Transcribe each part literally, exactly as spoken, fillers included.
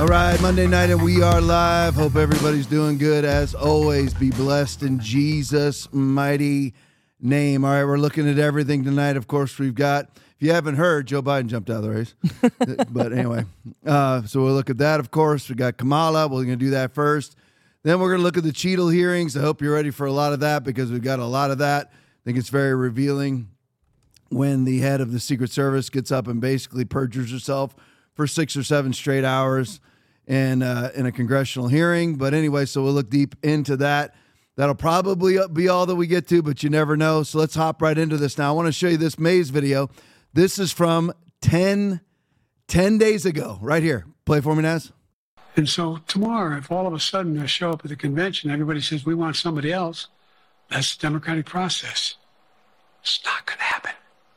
All right, Monday night and we are live. Hope everybody's doing good. As always, be blessed in Jesus' mighty name. All right, we're looking at everything tonight. Of course, we've got, if you haven't heard, Joe Biden jumped out of the race. But anyway, uh, so we'll look at that, of course. We got Kamala. We're going to do that first. Then we're going to look at the Cheadle hearings. I hope you're ready for a lot of that because we've got a lot of that. I think it's very revealing when the head of the Secret Service gets up and basically perjures herself for six or seven straight hours in, uh, in a congressional hearing. But anyway, so we'll look deep into that. That'll probably be all that we get to, but you never know. So let's hop right into this now. I want to show you this Maze video. This is from ten, ten days ago, right here. Play for me, Naz. And so tomorrow, if all of a sudden I show up at the convention, everybody says, we want somebody else, that's the democratic process. It's not going to happen.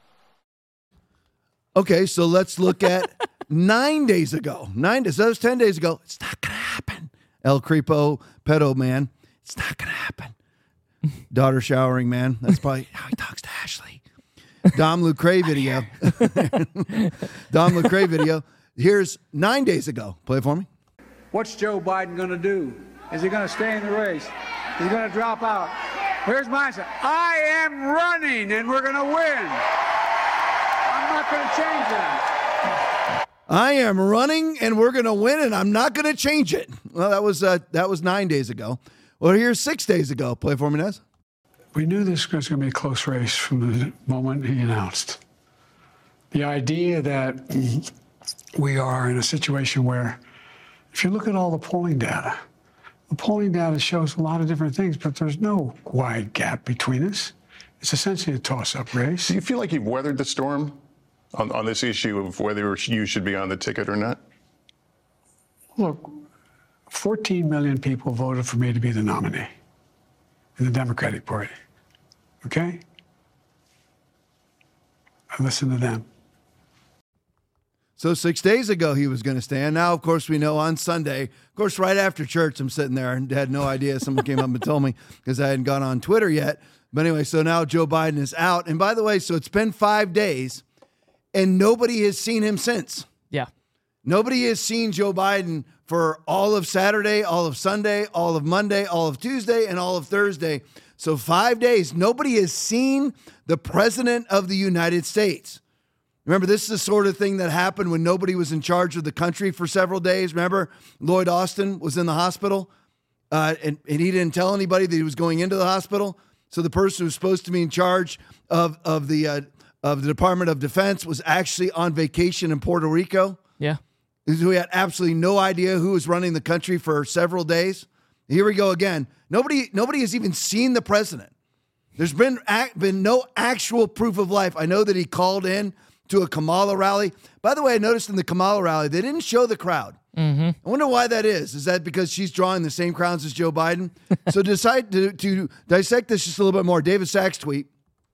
Okay, so let's look at nine days ago. Nine days, that was ten days ago. It's not going to happen. El Creepo, pedo man. It's not going to happen. Daughter showering man. That's probably how he talks to Ashley. Dom Lucre video. Dom Lucre video. Here's nine days ago. Play it for me. What's Joe Biden going to do? Is he going to stay in the race? Is he going to drop out? Here's my answer. I am running, and we're going to win. I'm not going to change that. I am running, and we're going to win, and I'm not going to change it. Well, that was uh, that was nine days ago. Well, here's six days ago. Play for me, Nez. We knew this was going to be a close race from the moment he announced. The idea that we are in a situation where, if you look at all the polling data, the polling data shows a lot of different things, but there's no wide gap between us. It's essentially a toss-up race. Do you feel like you've weathered the storm on, on this issue of whether you should be on the ticket or not? Look, fourteen million people voted for me to be the nominee in the Democratic Party. Okay? I listened to them. So six days ago he was going to stand. Now, of course, we know on Sunday, of course, right after church, I'm sitting there and had no idea. Someone came up and told me because I hadn't gone on Twitter yet. But anyway, so now Joe Biden is out. And by the way, so it's been five days and nobody has seen him since. Yeah. Nobody has seen Joe Biden for all of Saturday, all of Sunday, all of Monday, all of Tuesday, and all of Thursday. So five days, nobody has seen the president of the United States. Remember, this is the sort of thing that happened when nobody was in charge of the country for several days. Remember, Lloyd Austin was in the hospital, uh, and, and he didn't tell anybody that he was going into the hospital. So the person who was supposed to be in charge of, of, the, uh, of the Department of Defense was actually on vacation in Puerto Rico. Yeah. We had absolutely no idea who was running the country for several days. Here we go again. Nobody, nobody has even seen the president. There's been been no actual proof of life. I know that he called in to a Kamala rally. By the way, I noticed in the Kamala rally, they didn't show the crowd. Mm-hmm. I wonder why that is. Is that because she's drawing the same crowds as Joe Biden? So decide to, to dissect this just a little bit more. David Sachs tweet.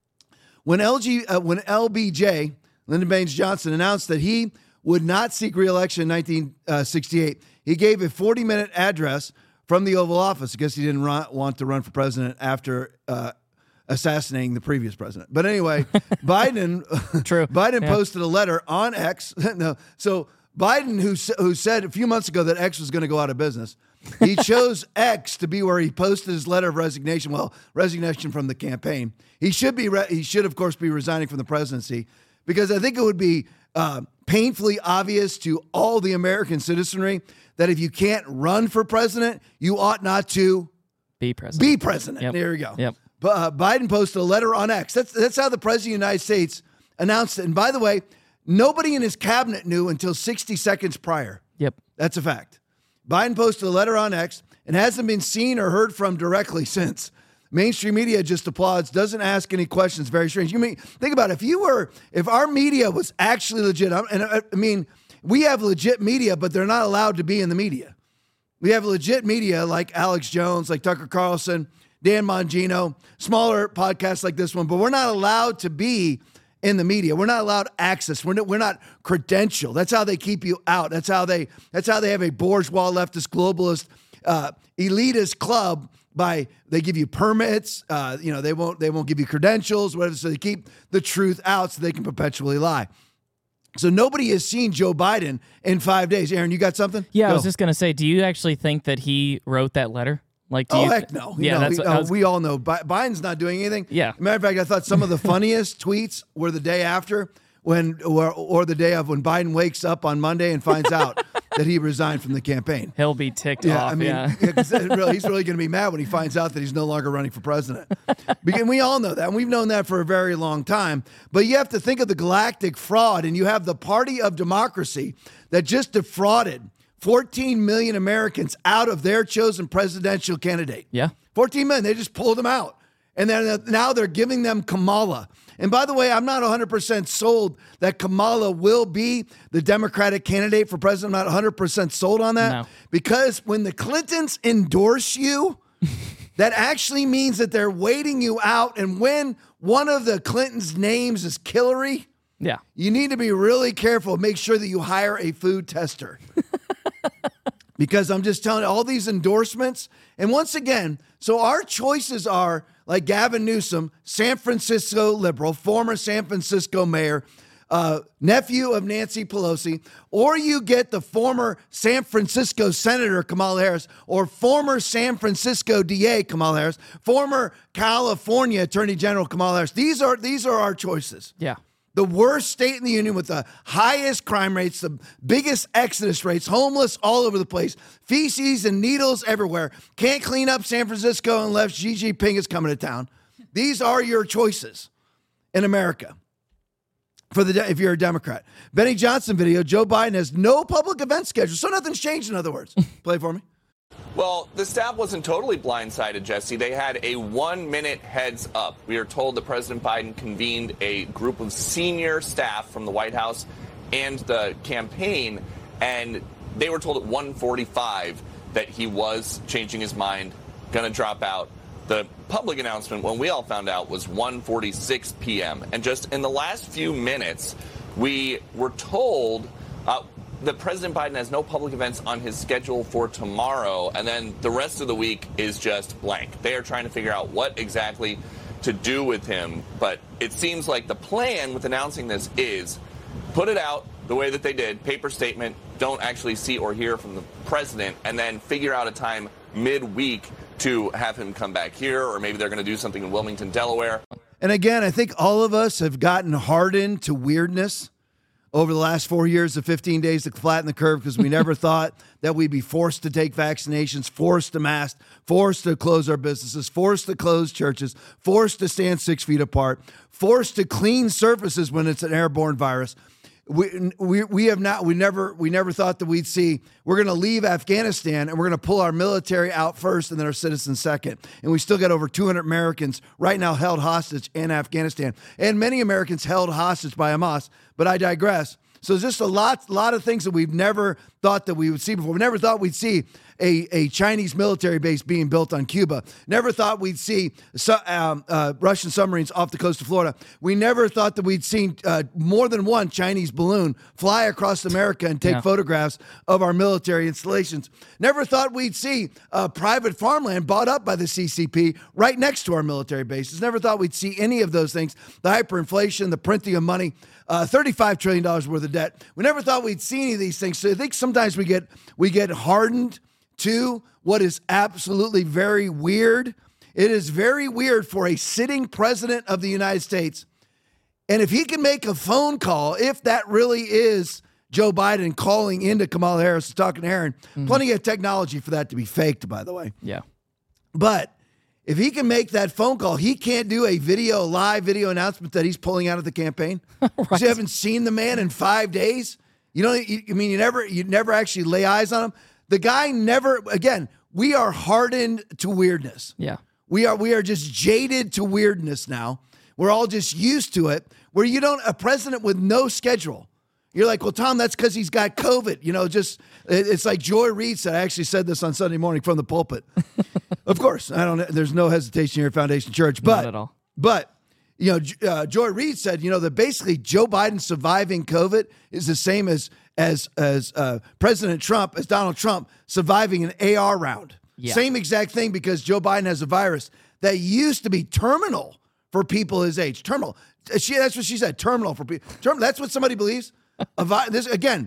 When L G, uh, when L B J, Lyndon Baines Johnson, announced that he would not seek re-election in nineteen sixty-eight, he gave a forty-minute address from the Oval Office. I guess he didn't run, want to run for president after uh, assassinating the previous president. But anyway, Biden, True. Biden Yeah. posted a letter on X. no, so Biden, who who said a few months ago that X was going to go out of business, he chose X to be where he posted his letter of resignation. Well, resignation from the campaign. He should be. Re- he should, of course, be resigning from the presidency because I think it would be uh, painfully obvious to all the American citizenry that if you can't run for president, you ought not to Be president. be president. Yep. There you go. Yep. But uh, Biden posted a letter on X. That's that's how the president of the United States announced it. And by the way, nobody in his cabinet knew until sixty seconds prior. Yep. That's a fact. Biden posted a letter on X and hasn't been seen or heard from directly since. Mainstream media just applauds, doesn't ask any questions. Very strange. You mean, think about it. If you were, if our media was actually legit, and I, I mean, we have legit media, but they're not allowed to be in the media. We have legit media like Alex Jones, like Tucker Carlson, Dan Bongino, smaller podcasts like this one, but we're not allowed to be in the media. We're not allowed access. We're not, we're not credentialed. That's how they keep you out. That's how they, that's how they have a bourgeois, leftist, globalist, uh, elitist club by, they give you permits. Uh, you know, they won't, they won't give you credentials, whatever. So they keep the truth out so they can perpetually lie. So nobody has seen Joe Biden in five days. Aaron, you got something? Yeah, Go. I was just going to say, do you actually think that he wrote that letter? Like, do Oh, you heck no. Yeah, no, that's he- what I no, was, we all know Bi- Biden's not doing anything. Yeah. Matter of fact, I thought some of the funniest tweets were the day after when, or, or the day of when Biden wakes up on Monday and finds out that he resigned from the campaign. he'll be ticked Yeah, off. I mean, yeah. yeah, 'cause it really, he's really going to be mad when he finds out that he's no longer running for president. Because we all know that, and we've known that for a very long time. But you have to think of the galactic fraud, and you have the party of democracy that just defrauded fourteen million Americans out of their chosen presidential candidate. Yeah. fourteen million, they just pulled them out. And then now they're giving them Kamala. And by the way, I'm not one hundred percent sold that Kamala will be the Democratic candidate for president. I'm not one hundred percent sold on that. No. Because when the Clintons endorse you, that actually means that they're waiting you out. And when one of the Clintons' names is Hillary, Yeah. you need to be really careful. Make sure that you hire a food tester. Because I'm just telling you, all these endorsements. And once again, so our choices are like Gavin Newsom, San Francisco liberal, former San Francisco mayor, uh, nephew of Nancy Pelosi, or you get the former San Francisco Senator Kamala Harris, or former San Francisco D A Kamala Harris, former California Attorney General Kamala Harris. These are these are our choices. Yeah. The worst state in the union with the highest crime rates, the biggest exodus rates, homeless all over the place, feces and needles everywhere. Can't clean up San Francisco unless Xi Jinping is coming to town. These are your choices in America. For the if you're a Democrat. Benny Johnson video, Joe Biden has no public event schedule, so nothing's changed, in other words. Play for me. Well, the staff wasn't totally blindsided, Jesse. They had a one-minute heads up. We are told that President Biden convened a group of senior staff from the White House and the campaign, and they were told at one forty-five that he was changing his mind, going to drop out. The public announcement, when we all found out, was one forty-six p.m. And just in the last few minutes, we were told uh, that President Biden has no public events on his schedule for tomorrow, and then the rest of the week is just blank. They are trying to figure out what exactly to do with him, but it seems like the plan with announcing this is put it out the way that they did, paper statement, don't actually see or hear from the president, and then figure out a time midweek to have him come back here, or maybe they're going to do something in Wilmington, Delaware. And again, I think all of us have gotten hardened to weirdness over the last four years of fifteen days to flatten the curve, because we never thought that we'd be forced to take vaccinations, forced to mask, forced to close our businesses, forced to close churches, forced to stand six feet apart, forced to clean surfaces when it's an airborne virus. We, we we have not we never we never thought that we'd see we're going to leave Afghanistan and we're going to pull our military out first and then our citizens second, and we still got over two hundred Americans right now held hostage in Afghanistan, and many Americans held hostage by Hamas. But I digress. So there's just a lot lot of things that we've never thought that we would see before. We never thought we'd see a, a Chinese military base being built on Cuba. Never thought we'd see su- um, uh, Russian submarines off the coast of Florida. We never thought that we'd seen uh, more than one Chinese balloon fly across America and take Yeah. photographs of our military installations. Never thought we'd see uh, private farmland bought up by the C C P right next to our military bases. Never thought we'd see any of those things. The hyperinflation, the printing of money, uh, thirty-five trillion dollars worth of debt. We never thought we'd see any of these things. So I think sometimes we get we get hardened to what is absolutely very weird. It is very weird for a sitting president of the United States. And if he can make a phone call, if that really is Joe Biden calling into Kamala Harris and talking to Aaron, mm-hmm. plenty of technology for that to be faked, by the way. Yeah. But if he can make that phone call, he can't do a video, live video announcement that he's pulling out of the campaign. Right. You haven't seen the man in five days. You know, you, I mean, you never, you never actually lay eyes on him. The guy never, again, we are hardened to weirdness. Yeah. We are, we are just jaded to weirdness now. We're all just used to it, where you don't, a president with no schedule. You're like, well, Tom, that's because he's got COVID. You know, just, it's like Joy Reid said. I actually said this on Sunday morning from the pulpit. Of course, I don't, there's no hesitation here at Foundation Church, but, Not at all. but, you know, uh, Joy Reid said, you know, that basically Joe Biden surviving COVID is the same as, as, as uh, President Trump, as Donald Trump surviving an A R round. Yeah. Same exact thing, because Joe Biden has a virus that used to be terminal for people his age. Terminal. She, that's what she said, terminal for people. Term, that's what somebody believes. A vi- this again,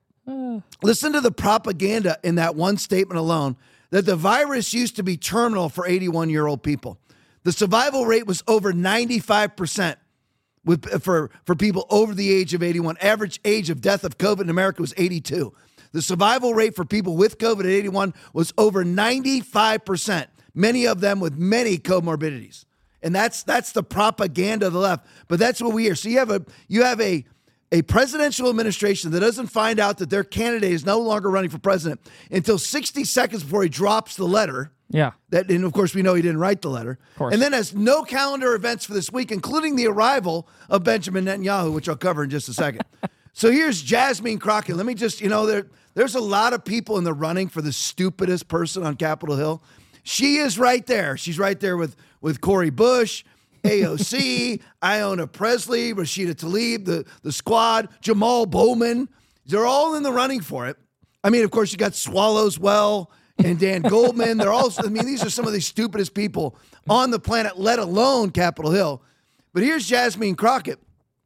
listen to the propaganda in that one statement alone, that the virus used to be terminal for eighty-one-year-old people. The survival rate was over ninety-five percent with, for, for people over the age of eighty-one. Average age of death of COVID in America was eighty-two. The survival rate for people with COVID at eighty-one was over ninety-five percent, many of them with many comorbidities. And that's that's the propaganda of the left. But that's what we hear. So you have a you have a a presidential administration that doesn't find out that their candidate is no longer running for president until sixty seconds before he drops the letter. Yeah. That, and of course, we know he didn't write the letter. Of course. And then has no calendar events for this week, including the arrival of Benjamin Netanyahu, which I'll cover in just a second. So here's Jasmine Crockett. Let me just, you know, there there's a lot of people in the running for the stupidest person on Capitol Hill. She is right there. She's right there with, with Cori Bush, A O C, Ayanna Pressley, Rashida Tlaib, the, the squad, Jamal Bowman. They're all in the running for it. I mean, of course, you got Swallows Well and Dan Goldman. They're all, I mean, these are some of the stupidest people on the planet, let alone Capitol Hill. But here's Jasmine Crockett,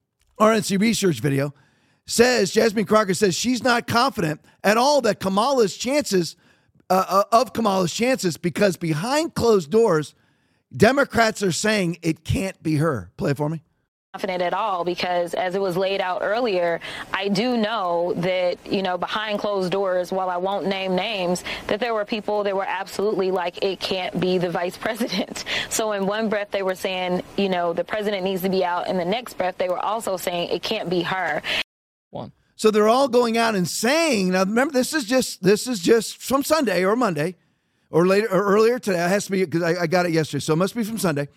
R N C Research video, says, Jasmine Crockett says she's not confident at all that Kamala's chances, uh, uh, of Kamala's chances, because behind closed doors, Democrats are saying it can't be her. Play it for me. Confident at all, because as it was laid out earlier, I do know that, you know, behind closed doors, while I won't name names, that there were people that were absolutely like, it can't be the vice president. So in one breath, they were saying, you know, the president needs to be out. In the next breath, they were also saying it can't be her. One. So they're all going out and saying, now remember, this is just, this is just from Sunday or Monday or later or earlier today. It has to be because I, I got it yesterday. So it must be from Sunday.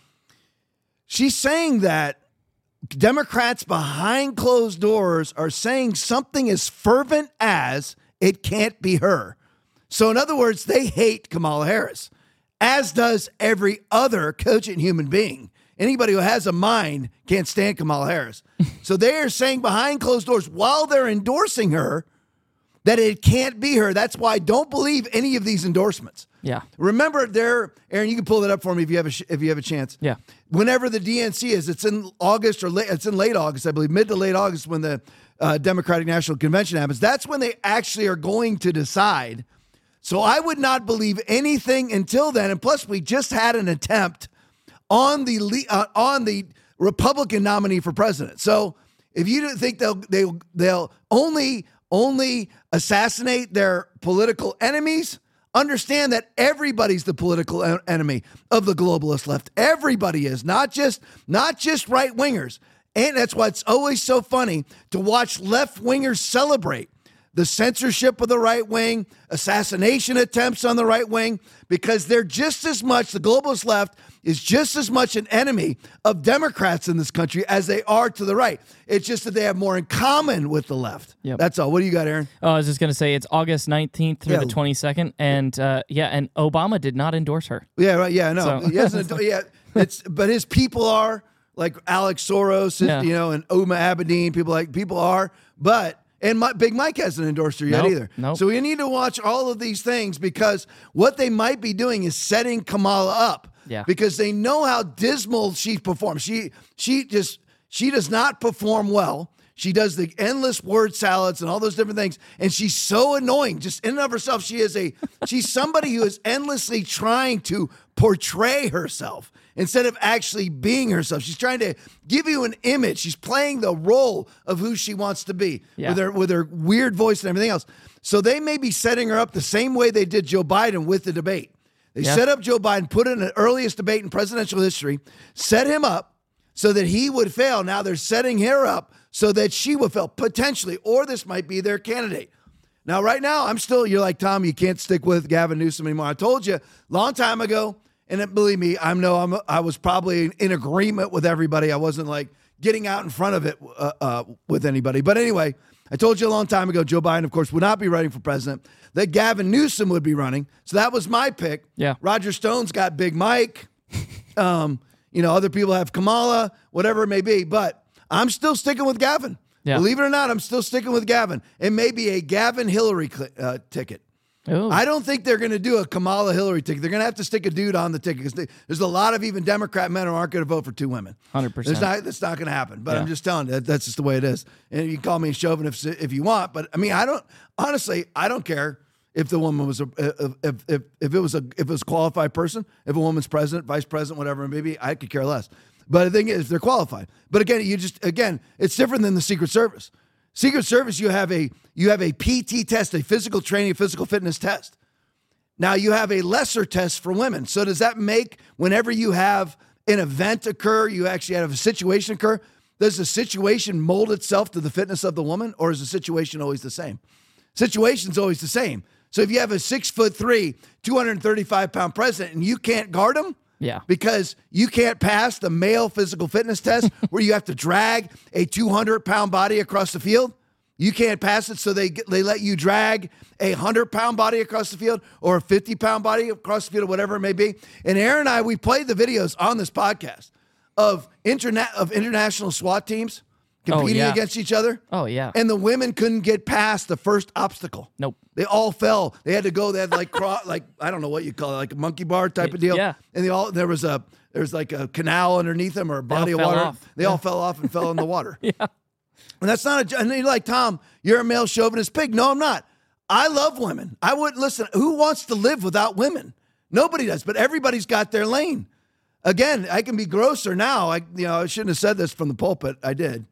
She's saying that Democrats behind closed doors are saying something as fervent as it can't be her. So in other words, they hate Kamala Harris, as does every other cogent human being. Anybody who has a mind can't stand Kamala Harris. So they are saying behind closed doors while they're endorsing her that it can't be her. That's why don't believe any of these endorsements. Yeah. Remember, there, Aaron, you can pull that up for me if you have a sh- if you have a chance. Yeah. Whenever the D N C is, it's in August or late, it's in late August, I believe, mid to late August when the uh, Democratic National Convention happens. That's when they actually are going to decide. So I would not believe anything until then. And plus, we just had an attempt on the uh, on the Republican nominee for president. So if you don't think they'll they they'll only only assassinate their political enemies, understand that everybody's the political en- enemy of the globalist left. Everybody is, not just not just right wingers. And that's why it's always so funny to watch left wingers celebrate the censorship of the right wing, assassination attempts on the right wing, because they're just as much, the globalist left is just as much an enemy of Democrats in this country as they are to the right. It's just that they have more in common with the left. Yep. That's all. What do you got, Aaron? Oh, I was just going to say it's August nineteenth through Yeah. the twenty-second. And uh, yeah, and Obama did not endorse her. Yeah, right. Yeah, no. So- He hasn't, yeah, it's, but his people are, like Alex Soros, Yeah. you know, and Uma Abedin, people like, people are, but And my, Big Mike hasn't endorsed her yet Nope, either. nope. So we need to watch all of these things, because what they might be doing is setting Kamala up. Yeah. Because they know how dismal she performs. She she just she does not perform well. She does the endless word salads and all those different things, and she's so annoying. Just in and of herself, she is a she's somebody who is endlessly trying to portray herself instead of actually being herself. She's trying to give you an image. She's playing the role of who she wants to be Yeah. with her with her weird voice and everything else. So they may be setting her up the same way they did Joe Biden with the debate. They Yeah. set up Joe Biden, put in the earliest debate in presidential history, set him up so that he would fail. Now they're setting her up so that she would fail, potentially, or this might be their candidate. Now, right now, I'm still, you're like, Tom, you can't stick with Gavin Newsom anymore. I told you a long time ago, and it, believe me, I'm no, I'm, I was probably in agreement with everybody. I wasn't like getting out in front of it uh, uh, with anybody. But anyway, I told you a long time ago, Joe Biden, of course, would not be running for president, that Gavin Newsom would be running. So that was my pick. Yeah. Roger Stone's got Big Mike. Um, you know, other people have Kamala, whatever it may be. But I'm still sticking with Gavin. Yeah. Believe it or not, I'm still sticking with Gavin. It may be a Gavin Hillary cl- uh, ticket. Ooh. I don't think they're going to do a Kamala Hillary ticket. They're going to have to stick a dude on the ticket because there's a lot of even Democrat men who aren't going to vote for two women. one hundred percent. There's not, that's not going to happen. But Yeah. I'm just telling you, that, that's just the way it is. And you can call me a chauvinist if, if you want. But I mean, I don't, honestly, I don't care if the woman was a, if, if, if it was a, if it was a qualified person, if a woman's president, vice president, whatever it may be, I could care less. But the thing is, they're qualified. But again, you just, again, it's different than the Secret Service. Secret Service, you have a, you have a P T test, a physical training, physical fitness test. Now you have a lesser test for women. So does that make whenever you have an event occur, you actually have a situation occur, does the situation mold itself to the fitness of the woman, or is the situation always the same? Situation's always the same. So if you have a six foot three, two hundred thirty-five pound president and you can't guard him, Yeah. because you can't pass the male physical fitness test where you have to drag a two hundred pound body across the field. You can't pass it, so they they let you drag a one hundred pound body across the field or a fifty pound body across the field or whatever it may be. And Aaron and I, we played the videos on this podcast of, interna- of international SWAT teams competing Oh, yeah. against each other. Oh, yeah. And the women couldn't get past the first obstacle. Nope. They all fell. They had to go. They had like craw- like I don't know what you call it, like a monkey bar type of deal. Yeah. And they all there was a there's like a canal underneath them or a body of fell water. off. They all fell off and fell in the water. Yeah. And that's not a. And you're like, Tom, you're a male chauvinist pig. No, I'm not. I love women. I wouldn't listen. Who wants to live without women? Nobody does. But everybody's got their lane. Again, I can be grosser now. I you know I shouldn't have said this from the pulpit. I did.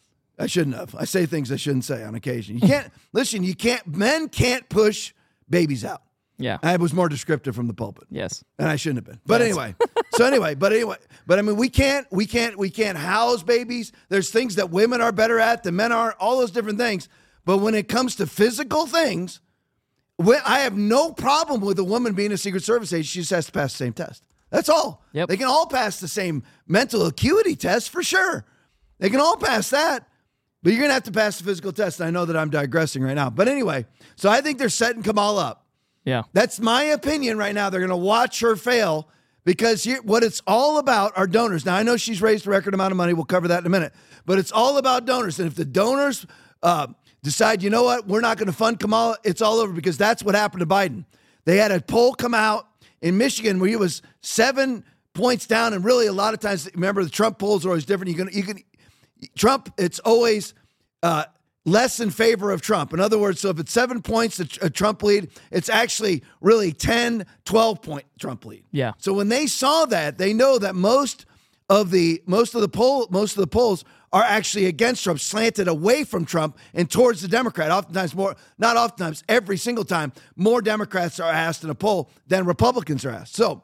I shouldn't have. I say things I shouldn't say on occasion. You can't listen. You can't. Men can't push babies out. Yeah. I was more descriptive from the pulpit. Yes. And I shouldn't have been. But Yes. anyway. So anyway, but anyway, but I mean, we can't, we can't, we can't house babies. There's things that women are better at than men are, all those different things. But when it comes to physical things, when, I have no problem with a woman being a Secret Service agent. She just has to pass the same test. That's all. Yep. They can all pass the same mental acuity test for sure. They can all pass that. But you're going to have to pass the physical test. And I know that I'm digressing right now. But anyway, so I think they're setting Kamala up. Yeah. That's my opinion right now. They're going to watch her fail because here, what it's all about are donors. Now, I know she's raised a record amount of money. We'll cover that in a minute. But it's all about donors. And if the donors uh, decide, you know what, we're not going to fund Kamala, it's all over because that's what happened to Biden. They had a poll come out in Michigan where he was seven points down. And really, a lot of times, remember, the Trump polls are always different. You can, you can, Trump, it's always uh, less in favor of Trump. In other words, so if it's seven points, a, a Trump lead, it's actually really ten, twelve point Trump lead. Yeah. So when they saw that, they know that most of the most of the poll most of the polls are actually against Trump, slanted away from Trump and towards the Democrat. Oftentimes more, not oftentimes, every single time, more Democrats are asked in a poll than Republicans are asked. So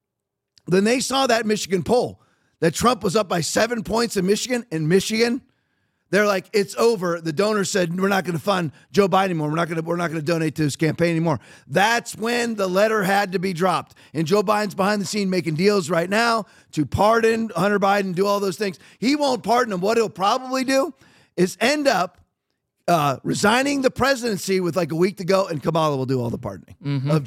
then they saw that Michigan poll that Trump was up by seven points in Michigan. In Michigan, they're like, it's over. The donors said we're not going to fund Joe Biden anymore. We're not going to. We're not going to donate to his campaign anymore. That's when the letter had to be dropped. And Joe Biden's behind the scene making deals right now to pardon Hunter Biden, do all those things. He won't pardon him. What he'll probably do is end up uh, resigning the presidency with like a week to go, and Kamala will do all the pardoning Mm-hmm. of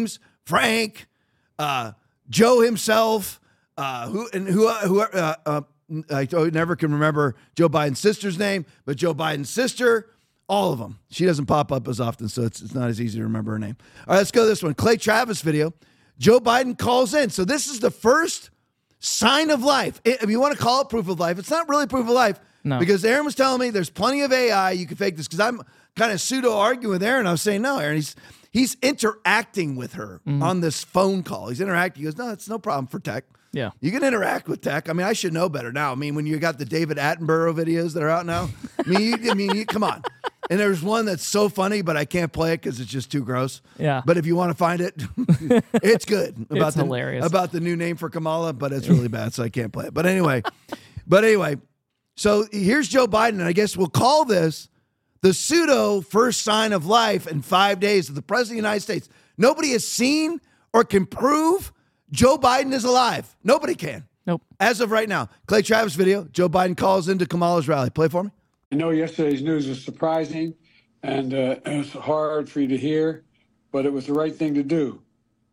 James, Frank, uh, Joe himself, uh, who and who who. Uh, uh, I never can remember Joe Biden's sister's name, but Joe Biden's sister, all of them. She doesn't pop up as often, so it's, it's not as easy to remember her name. All right, let's go to this one. Clay Travis video. Joe Biden calls in. So this is the first sign of life. If you want to call it proof of life, it's not really proof of life. No. Because Aaron was telling me there's plenty of A I. You can fake this because I'm kind of pseudo arguing with Aaron. I was saying, no, Aaron, he's he's interacting with her Mm-hmm. on this phone call. He's interacting. He goes, no, it's no problem for tech. Yeah. You can interact with tech. I mean, I should know better now. I mean, when you got the David Attenborough videos that are out now, I mean, you, I mean, you, come on. And there's one that's so funny, but I can't play it because it's just too gross. Yeah. But if you want to find it, it's good. About It's the, hilarious. About the new name for Kamala, but it's really bad, so I can't play it. But anyway, but anyway, so here's Joe Biden, and I guess we'll call this the pseudo first sign of life in five days of the president of the United States. Nobody has seen or can prove Joe Biden is alive. Nobody can. Nope. As of right now. Clay Travis video. Joe Biden calls into Kamala's rally. Play for me. I know yesterday's news was surprising and uh, it was hard for you to hear, but it was the right thing to do.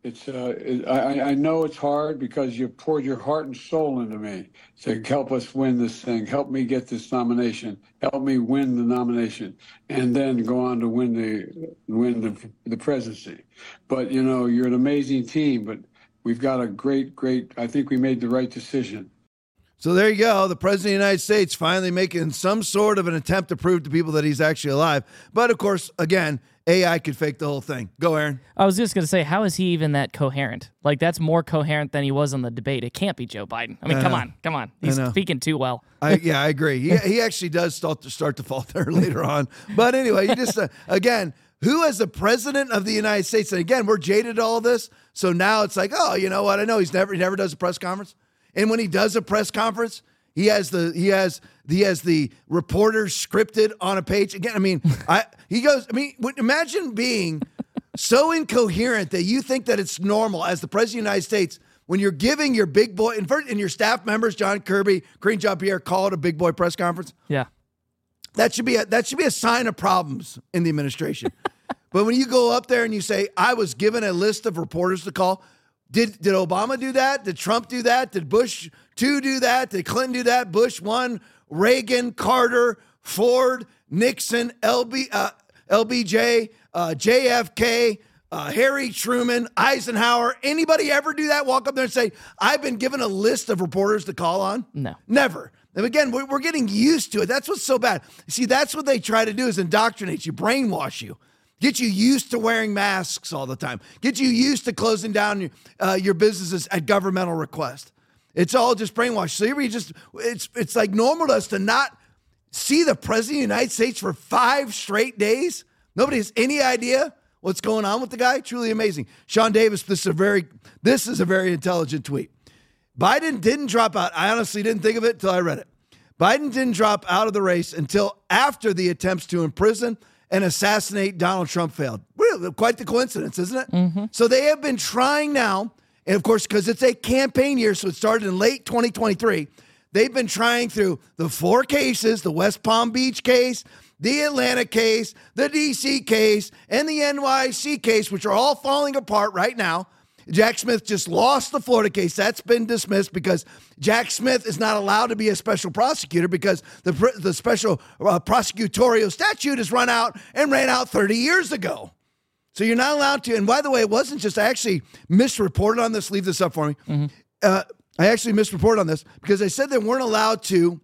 It's uh, it, I, I know it's hard because you poured your heart and soul into me to help us win this thing, help me get this nomination, help me win the nomination, and then go on to win the win the the presidency. But you know, you're an amazing team. But we've got a great, great. I think we made the right decision. So there you go. The president of the United States finally making some sort of an attempt to prove to people that he's actually alive. But of course, again, A I could fake the whole thing. Go, Aaron. I was just going to say, how is he even that coherent? Like, that's more coherent than he was on the debate. It can't be Joe Biden. I mean, I come know. on, come on. He's speaking too well. I, yeah, I agree. He, he actually does start to, start to falter later on. But anyway, you just, uh, again, who as the president of the United States, and again, we're jaded to all this, so now it's like, oh, you know what? I know he's never, he never does a press conference. And when he does a press conference, He has the he has he has the reporters scripted on a page. Again, I mean, I he goes. I mean, imagine being so incoherent that you think that it's normal as the president of the United States when you're giving your big boy and, first, and your staff members, John Kirby, Karine Jean-Pierre, call it a big boy press conference. Yeah, that should be a, that should be a sign of problems in the administration. But when you go up there and you say, "I was given a list of reporters to call," did did Obama do that? Did Trump do that? Did Bush two do that? Did Clinton do that? Bush one, Reagan, Carter, Ford, Nixon, L B, uh, L B J, uh, J F K, uh, Harry Truman, Eisenhower. Anybody ever do that? Walk up there and say, "I've been given a list of reporters to call on"? No, never. And again, we're, we're getting used to it. That's what's so bad. See, that's what they try to do is indoctrinate you, brainwash you. Get you used to wearing masks all the time. Get you used to closing down your, uh, your businesses at governmental request. It's all just brainwash. So you just it's it's like normal to us to not see the president of the United States for five straight days. Nobody has any idea what's going on with the guy. Truly amazing. Sean Davis, this is a very this is a very intelligent tweet. Biden didn't drop out. I honestly didn't think of it until I read it. Biden didn't drop out of the race until after the attempts to imprison and assassinate Donald Trump failed. Really, quite the coincidence, isn't it? Mm-hmm. So they have been trying now, and of course, because it's a campaign year, so it started in late twenty twenty-three, they've been trying through the four cases, the West Palm Beach case, the Atlanta case, the D C case, and the N Y C case, which are all falling apart right now. Jack Smith just lost the Florida case. That's been dismissed because Jack Smith is not allowed to be a special prosecutor because the the special uh, prosecutorial statute has run out and ran out thirty years ago. So you're not allowed to. And by the way, it wasn't just, I actually misreported on this. Leave this up for me. Mm-hmm. Uh, I actually misreported on this because I said they weren't allowed to,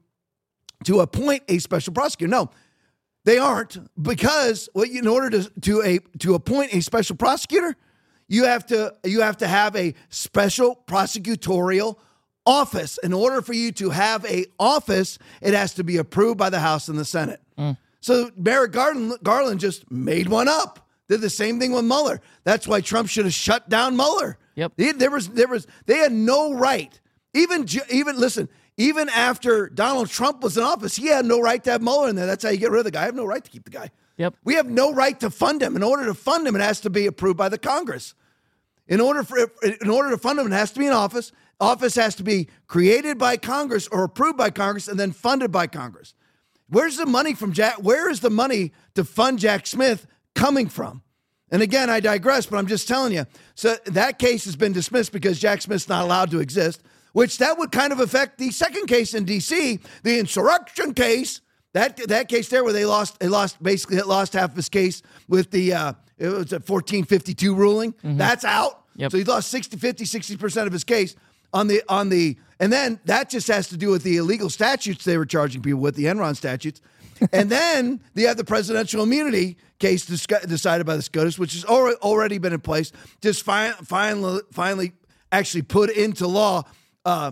to appoint a special prosecutor. No, they aren't, because well, in order to, to, a, to appoint a special prosecutor, You have to you have to have a special prosecutorial office. In order for you to have a office, it has to be approved by the House and the Senate. Mm. So Merrick Garland, Garland just made one up. Did the same thing with Mueller. That's why Trump should have shut down Mueller. Yep. He, there was there was they had no right. Even even listen. Even after Donald Trump was in office, he had no right to have Mueller in there. That's how you get rid of the guy. I have no right to keep the guy. Yep. We have no right to fund him. In order to fund him, it has to be approved by the Congress. In order for in order to fund him, it has to be in office. Office has to be created by Congress or approved by Congress and then funded by Congress. Where's the money from Jack? Where is the money to fund Jack Smith coming from? And again, I digress, but I'm just telling you. So that case has been dismissed because Jack Smith's not allowed to exist, which that would kind of affect the second case in D C, the insurrection case. That that case there where they lost, they lost basically lost half of his case with the uh, it was a fourteen fifty-two ruling. Mm-hmm. That's out. Yep. So he lost sixty, fifty, sixty percent of his case on the on the and then that just has to do with the illegal statutes they were charging people with, the Enron statutes. And then they have the presidential immunity case dis- decided by the SCOTUS, which has already already been in place, just fi- finally finally actually put into law uh,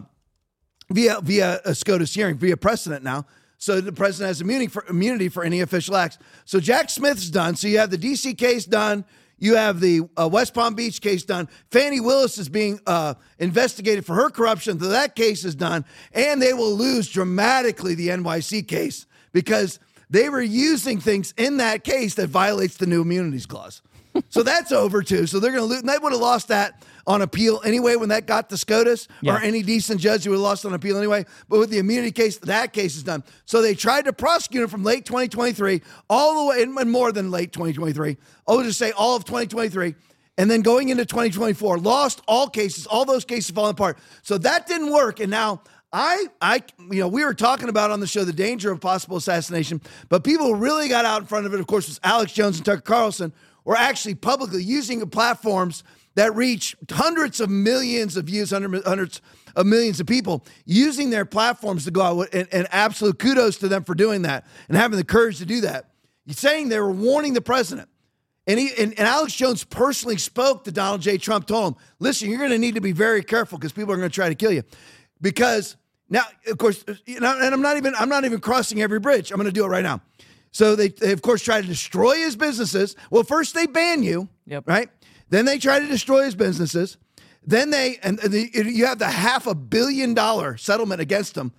via via a SCOTUS hearing, via precedent now. So the president has immunity for, immunity for any official acts. So Jack Smith's done. So you have the D C case done. You have the uh, West Palm Beach case done. Fani Willis is being uh, investigated for her corruption. So that case is done. And they will lose dramatically the N Y C case because they were using things in that case that violates the new immunities clause. So that's over too. So they're going to lose. And they would have lost that on appeal anyway when that got to SCOTUS, yeah. Or any decent judge who would have lost on appeal anyway. But with the immunity case, that case is done. So they tried to prosecute him from late twenty twenty-three all the way, and more than late twenty twenty-three. I'll just say all of twenty twenty-three. And then going into twenty twenty-four, lost all cases, all those cases falling apart. So that didn't work. And now I, I, you know, we were talking about on the show the danger of possible assassination, but people who really got out in front of it, of course, was Alex Jones and Tucker Carlson, were actually publicly using platforms that reach hundreds of millions of views, hundreds of millions of people, using their platforms to go out, and, and absolute kudos to them for doing that and having the courage to do that. You're saying they were warning the president. And, he, and, and Alex Jones personally spoke to Donald J. Trump, told him, listen, you're going to need to be very careful because people are going to try to kill you. Because now, of course, you know, and I'm not even I'm not even crossing every bridge. I'm going to do it right now. So they, they, of course, try to destroy his businesses. Well, first they ban you, yep. right? Then they try to destroy his businesses. Then they, and the, you have the half a billion dollar settlement against him.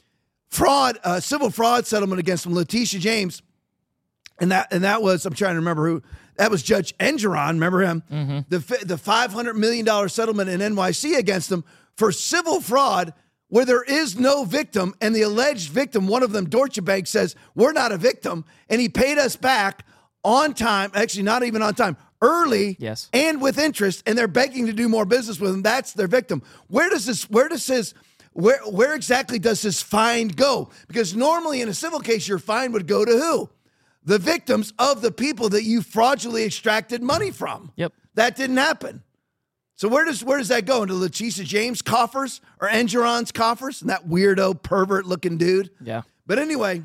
Fraud, uh, civil fraud settlement against him, Letitia James. And that and that was, I'm trying to remember who, that was Judge Engeron, remember him? Mm-hmm. The the five hundred million dollars settlement in N Y C against him for civil fraud where there is no victim, and the alleged victim, one of them, Deutsche Bank, says, we're not a victim, and he paid us back on time, actually not even on time, early yes. and with interest, and they're begging to do more business with him. That's their victim. Where does this, where does his, where, where exactly does his fine go? Because normally in a civil case, your fine would go to who? The victims of the people that you fraudulently extracted money from. Yep. That didn't happen. So where does where does that go? Into Letitia James' coffers or Engeron's coffers? And that weirdo, pervert-looking dude? Yeah. But anyway,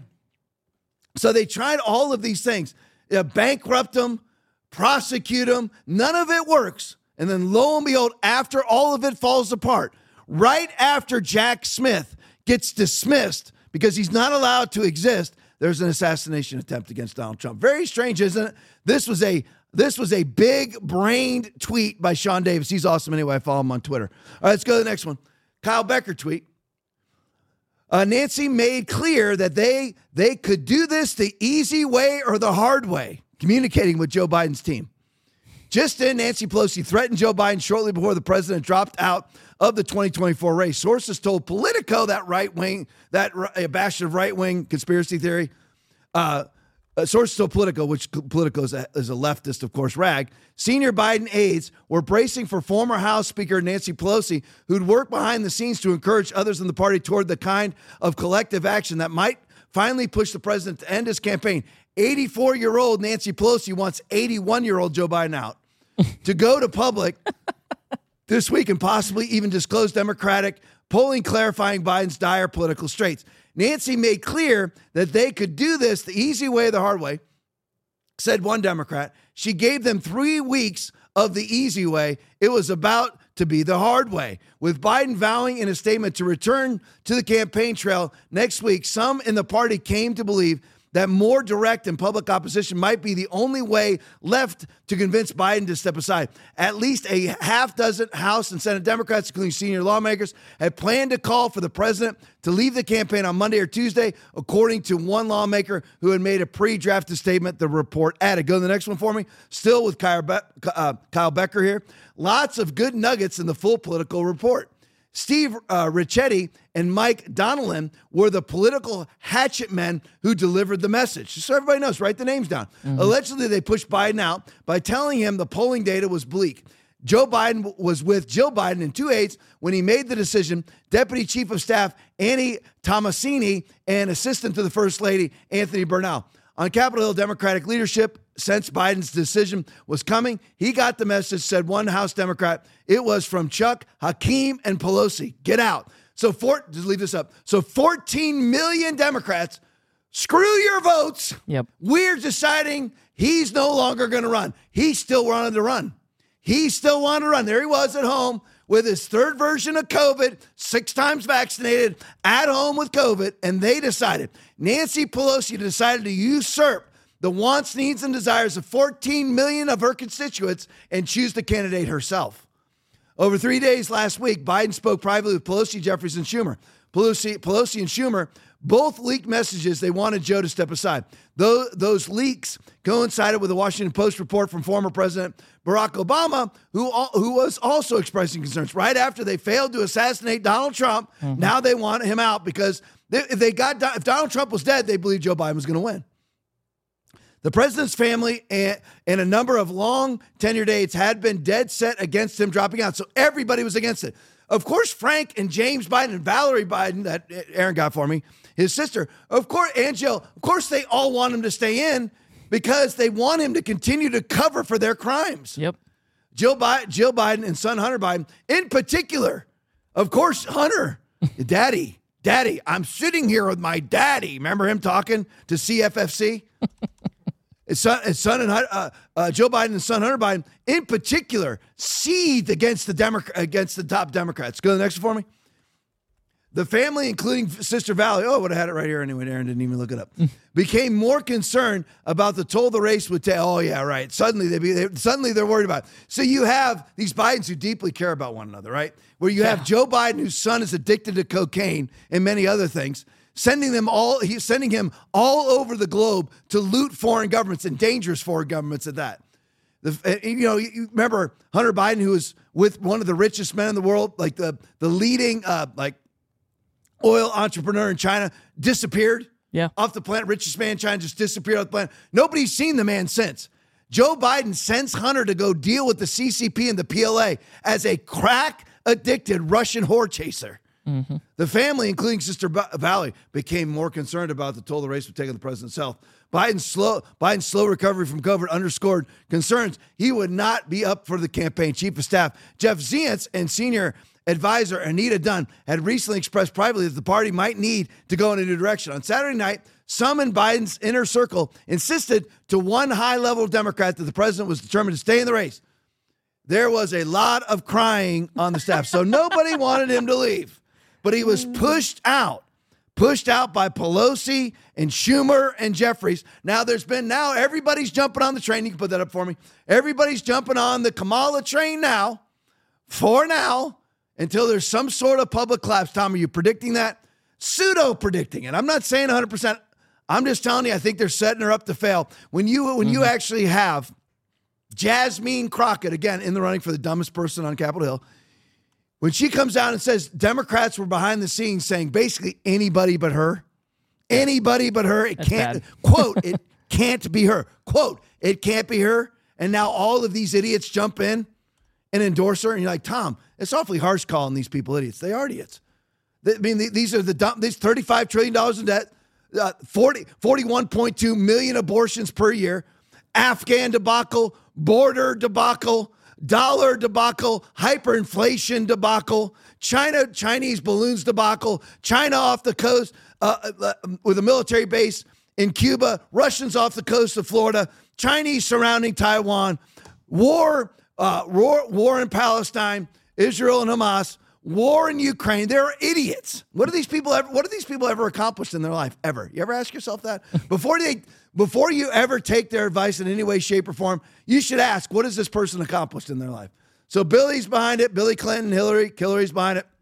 so they tried all of these things. Uh, bankrupt them, prosecute them. None of it works. And then lo and behold, after all of it falls apart, right after Jack Smith gets dismissed because he's not allowed to exist, there's an assassination attempt against Donald Trump. Very strange, isn't it? This was a this was a big-brained tweet by Sean Davis. He's awesome anyway. I follow him on Twitter. All right, let's go to the next one. Kyle Becker tweet. Uh, Nancy made clear that they they could do this the easy way or the hard way, communicating with Joe Biden's team. Just in, Nancy Pelosi threatened Joe Biden shortly before the president dropped out of the twenty twenty-four race. Sources told Politico, that right-wing, that a bastion of right-wing conspiracy theory, uh, uh, sources told Politico, which Politico is a, is a leftist, of course, rag, senior Biden aides were bracing for former House Speaker Nancy Pelosi, who'd worked behind the scenes to encourage others in the party toward the kind of collective action that might finally push the president to end his campaign. eighty-four-year-old Nancy Pelosi wants eighty-one-year-old Joe Biden out to go to public this week and possibly even disclose Democratic polling clarifying Biden's dire political straits. Nancy made clear that they could do this the easy way or the hard way, said one Democrat. She gave them three weeks of the easy way. It was about to be the hard way. With Biden vowing in a statement to return to the campaign trail next week, some in the party came to believe that more direct and public opposition might be the only way left to convince Biden to step aside. At least a half dozen House and Senate Democrats, including senior lawmakers, had planned to call for the president to leave the campaign on Monday or Tuesday, according to one lawmaker who had made a pre-drafted statement, the report added. Go to the next one for me. Still with Kyle, Be- uh, Kyle Becker here. Lots of good nuggets in the full political report. Steve uh, Ricchetti and Mike Donilon were the political hatchet men who delivered the message. Just so everybody knows, write the names down. Mm-hmm. Allegedly, they pushed Biden out by telling him the polling data was bleak. Joe Biden was with Jill Biden and two aides when he made the decision. Deputy Chief of Staff Annie Tomasini and Assistant to the First Lady Anthony Bernal. On Capitol Hill, Democratic leadership, since Biden's decision was coming, he got the message, said one House Democrat. It was from Chuck, Hakeem, and Pelosi. Get out. So, for, just leave this up. So fourteen million Democrats, screw your votes. Yep. We're deciding he's no longer going to run. He still wanted to run. He still wanted to run. There he was at home with his third version of COVID, six times vaccinated, at home with COVID, and they decided. Nancy Pelosi decided to usurp the wants, needs, and desires of fourteen million of her constituents and choose the candidate herself. Over three days last week, Biden spoke privately with Pelosi, Jeffries, and Schumer. Pelosi, Pelosi and Schumer both leaked messages they wanted Joe to step aside. Those, those leaks coincided with a Washington Post report from former President Barack Obama, who, who was also expressing concerns. Right after they failed to assassinate Donald Trump, mm-hmm. now they want him out because they, if they got if Donald Trump was dead, they believed Joe Biden was going to win. The president's family and, and a number of long tenured aides had been dead set against him dropping out. So everybody was against it. Of course, Frank and James Biden and Valerie Biden, that Aaron got for me, his sister, of course, and Jill, of course, they all want him to stay in because they want him to continue to cover for their crimes. Yep. Jill, Bi- Jill Biden and son Hunter Biden, in particular, of course, Hunter, daddy, daddy, I'm sitting here with my daddy. Remember him talking to C F F C? His son, his son and uh, uh, Joe Biden and son Hunter Biden, in particular, seethed against the Demo- against the top Democrats. Go to the next one for me. The family, including Sister Valerie, oh, I would have had it right here anyway. Aaron didn't even look it up. Became more concerned about the toll the race would take. Oh yeah, right. Suddenly they, be, they suddenly they're worried about it. So you have these Bidens who deeply care about one another, right? Where you have Joe Biden, whose son is addicted to cocaine and many other things, sending them all. He's sending him all over the globe to loot foreign governments and dangerous foreign governments at that. The, you know, you remember Hunter Biden, who was with one of the richest men in the world, like the the leading uh, like oil entrepreneur in China, disappeared. Yeah, off the planet. Richest man in China just disappeared off the planet. Nobody's seen the man since. Joe Biden sends Hunter to go deal with the C C P and the P L A as a crack-addicted Russian whore chaser. Mm-hmm. The family, including Sister Valerie, became more concerned about the toll the race would take on the president's health. Biden's slow, Biden's slow recovery from COVID underscored concerns he would not be up for the campaign. Chief of Staff Jeff Zients and senior advisor Anita Dunn had recently expressed privately that the party might need to go in a new direction. On Saturday night, some in Biden's inner circle insisted to one high-level Democrat that the president was determined to stay in the race. There was a lot of crying on the staff, so nobody wanted him to leave. But he was pushed out, pushed out by Pelosi and Schumer and Jeffries. Now there's been, now everybody's jumping on the train. You can put that up for me. Everybody's jumping on the Kamala train now, for now, until there's some sort of public collapse. Tom, are you predicting that? Pseudo-predicting it. I'm not saying one hundred percent. I'm just telling you, I think they're setting her up to fail. When you, when mm-hmm. you actually have Jasmine Crockett, again, in the running for the dumbest person on Capitol Hill, when she comes out and says Democrats were behind the scenes saying basically anybody but her, anybody but her, it That's can't, bad. quote, it can't be her, quote, it can't be her. And now all of these idiots jump in and endorse her. And you're like, Tom, it's awfully harsh calling these people idiots. They are idiots. I mean, these are the dumb, these thirty-five trillion dollars in debt, uh, forty, forty-one point two million abortions per year, Afghan debacle, border debacle, dollar debacle, hyperinflation debacle, China, Chinese balloons debacle, China off the coast uh, uh, with a military base in Cuba, Russians off the coast of Florida, Chinese surrounding Taiwan, war, uh, war, war in Palestine, Israel and Hamas, war in Ukraine. They're idiots. What do these people ever? What do these people ever accomplished in their life ever? You ever ask yourself that before they? Before you ever take their advice in any way, shape, or form, you should ask, what has this person accomplished in their life? So Billy's behind it. Billy Clinton, Hillary, Hillary's behind it.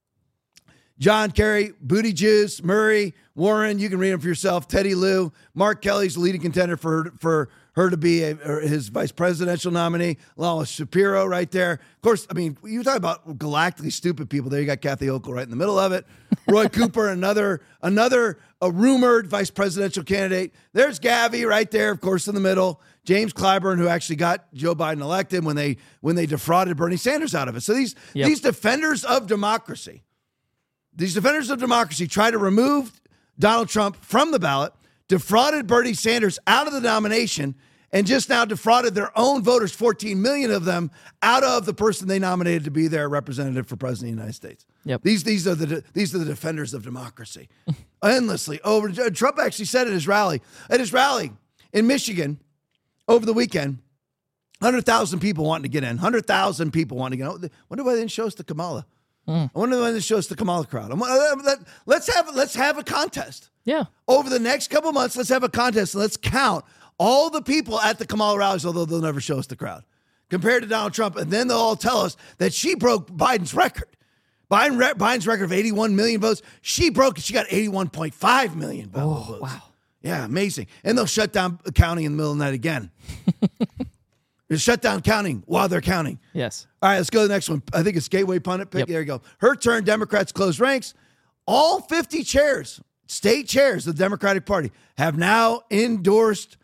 John Kerry, Buttigieg, Murray, Warren, you can read them for yourself. Teddy Liu, Mark Kelly's the leading contender for, for her to be a, his vice presidential nominee. Lala Shapiro right there. Of course, I mean, you talk about galactically stupid people. There you got Kathy Hochul right in the middle of it. Roy Cooper, another another a rumored vice presidential candidate. There's Gavi right there, of course, in the middle. James Clyburn, who actually got Joe Biden elected when they when they defrauded Bernie Sanders out of it. So these yep. these defenders of democracy, these defenders of democracy try to remove Donald Trump from the ballot, defrauded Bernie Sanders out of the nomination, and just now defrauded their own voters, fourteen million of them, out of the person they nominated to be their representative for president of the United States. Yep. These these are the these are the defenders of democracy, endlessly over. Trump actually said at his rally at his rally in Michigan over the weekend, one hundred thousand people wanting to get in, one hundred thousand people wanting to get in. I wonder why they didn't show us the Kamala. Mm. I wonder why they didn't show us the Kamala crowd. Let's have let's have a contest. Yeah. Over the next couple months, let's have a contest and let's count all the people at the Kamala rallies, although they'll never show us the crowd, compared to Donald Trump. And then they'll all tell us that she broke Biden's record. Biden, Biden's record of eighty-one million votes, she broke it. She got eighty-one point five million oh, votes. Wow. Yeah, amazing. And they'll shut down counting in the middle of the night again. They'll shut down counting while they're counting. Yes. All right, let's go to the next one. I think it's Gateway Pundit pick. Yep. There you go. Her turn, Democrats close ranks. All fifty chairs, state chairs of the Democratic Party have now endorsed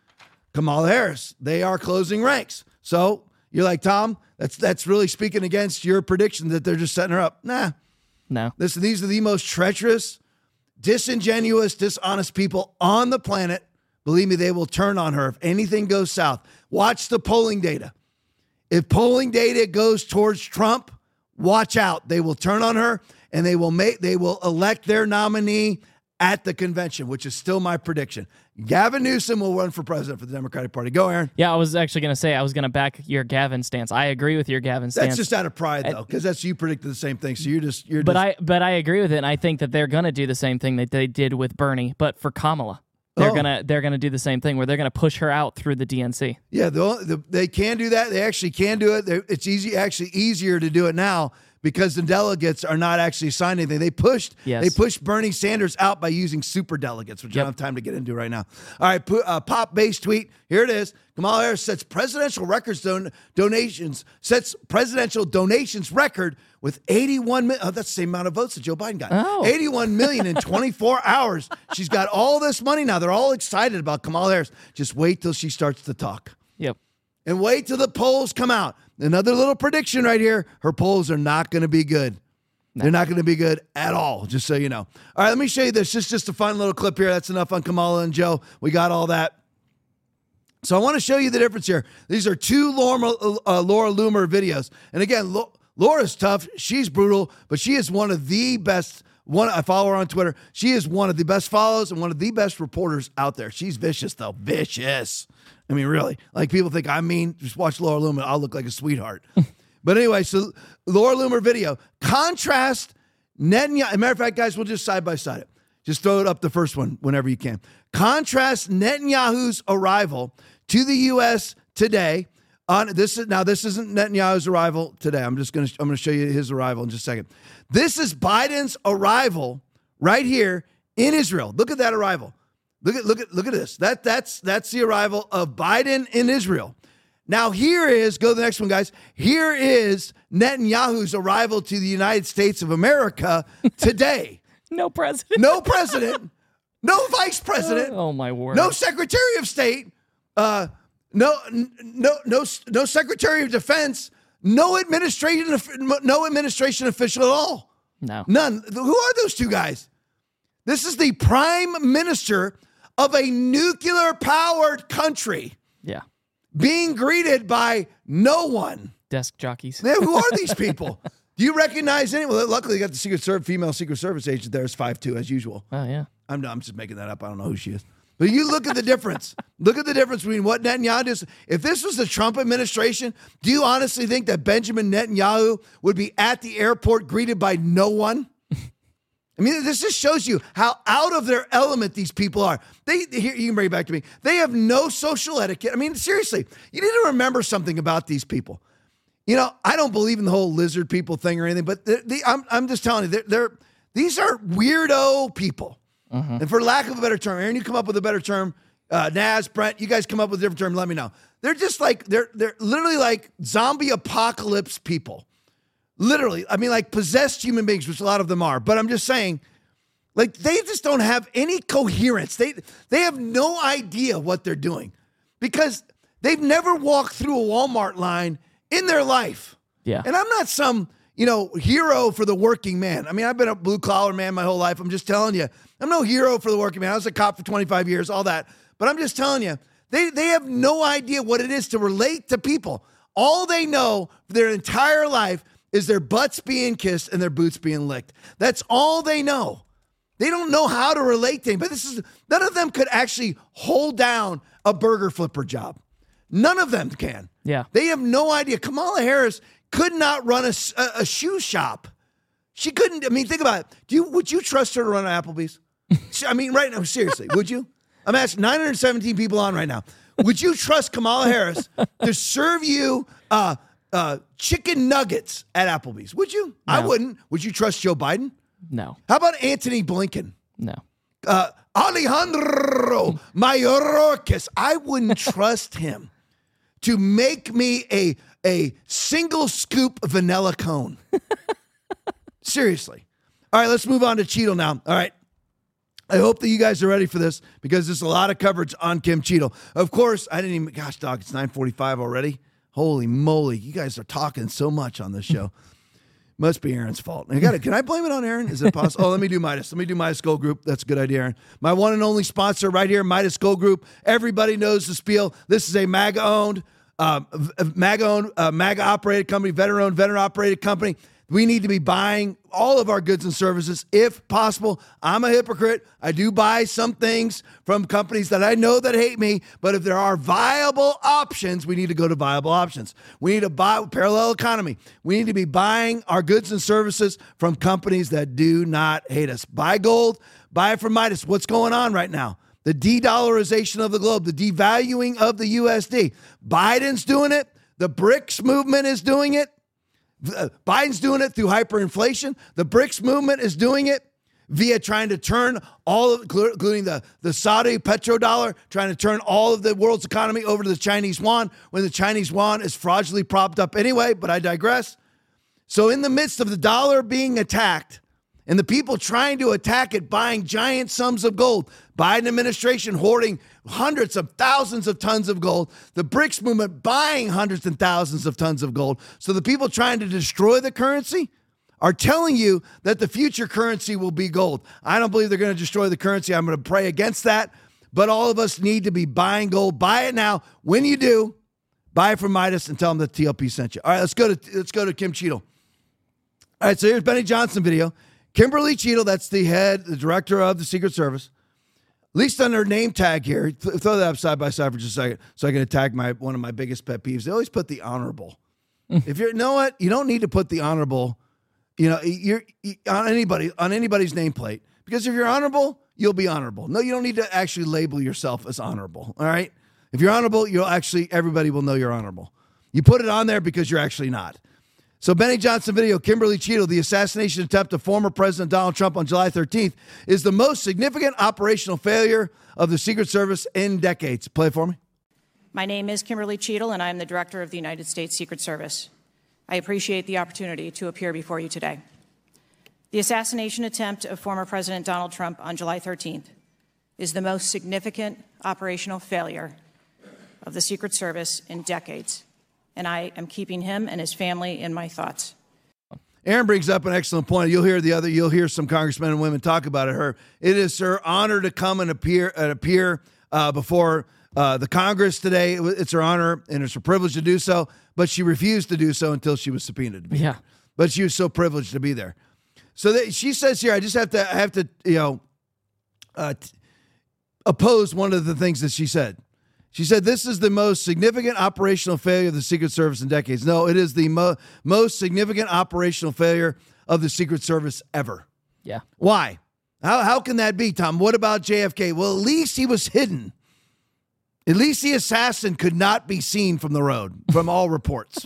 Kamala Harris. They are closing ranks. So you're like, Tom, that's that's really speaking against your prediction that they're just setting her up. Nah. No. Listen, these are the most treacherous, disingenuous, dishonest people on the planet. Believe me, they will turn on her if anything goes south. Watch the polling data. If polling data goes towards Trump, watch out. They will turn on her and they will make they will elect their nominee at the convention, which is still my prediction. Gavin Newsom will run for president for the Democratic Party. Go, Aaron. Yeah, I was actually going to say, I was going to back your Gavin stance. I agree with your Gavin stance. That's just out of pride, though, because that's you predicted the same thing. So you're just you're. But just, I but I agree with it, and I think that they're going to do the same thing that they did with Bernie, but for Kamala. They're Oh. gonna they're gonna do the same thing where they're gonna push her out through the D N C. Yeah, the, the, they can do that. They actually can do it. They're, it's easy, actually easier to do it now because the delegates are not actually signing anything. They pushed Yes. they pushed Bernie Sanders out by using super delegates, which I Yep. don't have time to get into right now. All right, pu- uh, pop base tweet. Here it is. Kamala Harris sets presidential records don- donations sets presidential donations record with eighty-one million. Oh, that's the same amount of votes that Joe Biden got. Oh. eighty-one million in twenty-four hours. She's got all this money now. They're all excited about Kamala Harris. Just wait till she starts to talk. Yep. And wait till the polls come out. Another little prediction right here. Her polls are not going to be good. They're not going to be good at all, just so you know. All right, let me show you this. Just, just a fun little clip here. That's enough on Kamala and Joe. We got all that. So I want to show you the difference here. These are two Laura, uh, Laura Loomer videos. And again, Lo- Laura's tough. She's brutal, but she is one of the best. One, I follow her on Twitter. She is one of the best follows and one of the best reporters out there. She's vicious, though. Vicious. I mean, really. Like, people think I'm mean. Just watch Laura Loomer. I'll look like a sweetheart. But anyway, so Laura Loomer video. Contrast Netanyahu. As a matter of fact, guys, we'll just side by side it. Just throw it up the first one whenever you can. Contrast Netanyahu's arrival to the U S today. On this is now this isn't Netanyahu's arrival today. I'm just gonna I'm gonna show you his arrival in just a second. This is Biden's arrival right here in Israel. Look at that arrival. Look at look at look at this. That that's that's the arrival of Biden in Israel. Now here is go to the next one, guys. Here is Netanyahu's arrival to the United States of America today. No president. No president, no vice president, Oh my word. no Secretary of State, uh, no, no, no, no Secretary of Defense, no administration, no administration official at all. No. None. Who are those two guys? This is the prime minister of a nuclear-powered country Yeah. being greeted by no one. Desk jockeys. Man, who are these people? Do you recognize any? Well, luckily, they got the Secret Service, female Secret Service agent there is five two, as usual. Oh yeah. I'm, I'm just making that up. I don't know who she is. But you look at the difference. Look at the difference between what Netanyahu does. If this was the Trump administration, do you honestly think that Benjamin Netanyahu would be at the airport greeted by no one? I mean, this just shows you how out of their element these people are. They here, you can bring it back to me. They have no social etiquette. I mean, seriously, you need to remember something about these people. You know, I don't believe in the whole lizard people thing or anything, but they're, they, I'm, I'm just telling you, they're, they're these are weirdo people. Mm-hmm. And for lack of a better term, Aaron, you come up with a better term. Uh, Naz, Brent, you guys come up with a different term. Let me know. They're just like they're they're literally like zombie apocalypse people. Literally, I mean, like possessed human beings, which a lot of them are. But I'm just saying, like they just don't have any coherence. They they have no idea what they're doing because they've never walked through a Walmart line in their life. Yeah. And I'm not some, you know, hero for the working man. I mean, I've been a blue collar man my whole life. I'm just telling you, I'm no hero for the working man. I was a cop for twenty-five years, all that. But I'm just telling you, they, they have no idea what it is to relate to people. All they know for their entire life is their butts being kissed and their boots being licked. That's all they know. They don't know how to relate to him. But this is none of them could actually hold down a burger flipper job. None of them can. Yeah. They have no idea. Kamala Harris could not run a, a, a shoe shop. She couldn't. I mean, think about it. Do you would you trust her to run an Applebee's? I mean, right now, seriously, would you? I'm asking nine hundred seventeen people on right now. Would you trust Kamala Harris to serve you uh, uh, chicken nuggets at Applebee's? Would you? I No. wouldn't. Would you trust Joe Biden? No. How about Antony Blinken? No. Uh, Alejandro Mayorkas. I wouldn't trust him to make me a a single scoop vanilla cone. Seriously. All right, let's move on to Cheeto now. All right. I hope that you guys are ready for this because there's a lot of coverage on Kim Cheadle. Of course, I didn't even, gosh, dog, it's nine forty-five already. Holy moly. You guys are talking so much on this show. Must be Aaron's fault. I got it. Can I blame it on Aaron? Is it possible? Oh, let me do Midas. Let me do Midas Gold Group. That's a good idea, Aaron. My one and only sponsor right here, Midas Gold Group. Everybody knows the spiel. This is a MAGA-owned, uh, MAGA-owned, uh, MAGA-operated company, veteran-owned, veteran-operated company. We need to be buying all of our goods and services if possible. I'm a hypocrite. I do buy some things from companies that I know that hate me, but if there are viable options, we need to go to viable options. We need to buy parallel economy. We need to be buying our goods and services from companies that do not hate us. Buy gold, buy it from Midas. What's going on right now? The de-dollarization of the globe, the devaluing of the U S D. Biden's doing it. The BRICS movement is doing it. Biden's doing it through hyperinflation. The BRICS movement is doing it via trying to turn all of, including the, the Saudi petrodollar, trying to turn all of the world's economy over to the Chinese yuan when the Chinese yuan is fraudulently propped up anyway, but I digress. So in the midst of the dollar being attacked and the people trying to attack it, buying giant sums of gold, Biden administration hoarding hundreds of thousands of tons of gold, the BRICS movement buying hundreds and thousands of tons of gold. So the people trying to destroy the currency are telling you that the future currency will be gold. I don't believe they're going to destroy the currency. I'm going to pray against that. But all of us need to be buying gold. Buy it now. When you do, buy it from Midas and tell them that T L P sent you. All right, let's go to let's go to Kim Cheadle. All right, so here's Benny Johnson video. Kimberly Cheadle, that's the head, the director of the Secret Service. At least on their name tag here, th- throw that up side by side for just a second so I can attack my one of my biggest pet peeves. They always put the honorable. If you're, you know what? You don't need to put the honorable, you know, you're you, on anybody, on anybody's nameplate. Because if you're honorable, you'll be honorable. No, you don't need to actually label yourself as honorable, all right? If you're honorable, you'll actually, everybody will know you're honorable. You put it on there because you're actually not. So Benny Johnson video, Kimberly Cheadle, the assassination attempt of former President Donald Trump on July thirteenth is the most significant operational failure of the Secret Service in decades. Play it for me. My name is Kimberly Cheadle, and I am the Director of the United States Secret Service. I appreciate the opportunity to appear before you today. The assassination attempt of former President Donald Trump on July thirteenth is the most significant operational failure of the Secret Service in decades. And I am keeping him and his family in my thoughts. Aaron brings up an excellent point. You'll hear the other. You'll hear some congressmen and women talk about it. Her, it is her honor to come and appear and appear uh, before uh, the Congress today. It's her honor and it's her privilege to do so. But she refused to do so until she was subpoenaed to be Yeah. there. But she was so privileged to be there. So that, she says here, I just have to, I have to, you know, uh, t- oppose one of the things that she said. She said, this is the most significant operational failure of the Secret Service in decades. No, it is the mo- most significant operational failure of the Secret Service ever. Yeah. Why? How, how can that be, Tom? What about J F K? Well, at least he was hidden. At least the assassin could not be seen from the road, from all reports.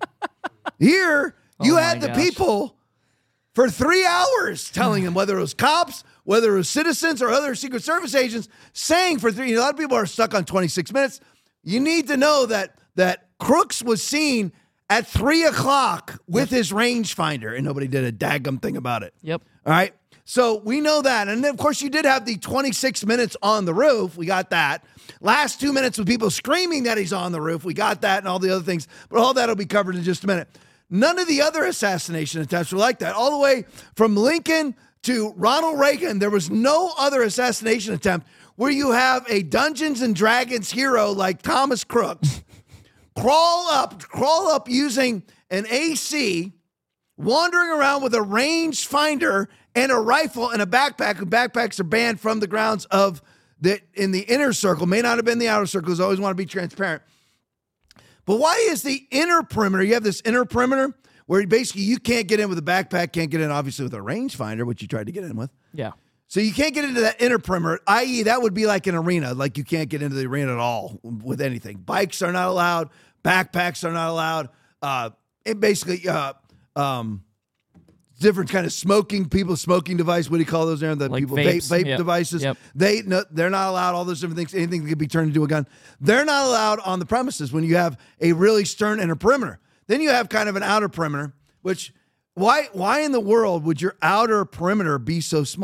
Here, you Oh had my the gosh. people for three hours telling them, whether it was cops, whether it was citizens or other Secret Service agents, saying for three, a lot of people are stuck on twenty-six minutes. You need to know that that Crooks was seen at three o'clock with his rangefinder, and nobody did a daggum thing about it. Yep. All right. So we know that. And then, of course, you did have the twenty-six minutes on the roof. We got that. Last two minutes with people screaming that he's on the roof. We got that and all the other things. But all that will be covered in just a minute. None of the other assassination attempts were like that. All the way from Lincoln to Ronald Reagan, there was no other assassination attempt where you have a Dungeons and Dragons hero like Thomas Crooks crawl up, crawl up using an A C, wandering around with a rangefinder and a rifle and a backpack. And backpacks are banned from the grounds of the in the inner circle. May not have been the outer circle, because I always want to be transparent. But why is the inner perimeter? You have this inner perimeter where basically you can't get in with a backpack, can't get in obviously with a rangefinder, which you tried to get in with. Yeah. So you can't get into that inner perimeter, that is that would be like an arena. Like you can't get into the arena at all with anything. Bikes are not allowed. Backpacks are not allowed. Uh, it basically, uh, um, different kind of smoking, people smoking device. What do you call those there? The Like people vapes. vape, vape Yep. devices. Yep. They, no, they're not allowed. All those different things, anything that could be turned into a gun. They're not allowed on the premises when you have a really stern inner perimeter. Then you have kind of an outer perimeter, which why, why in the world would your outer perimeter be so small?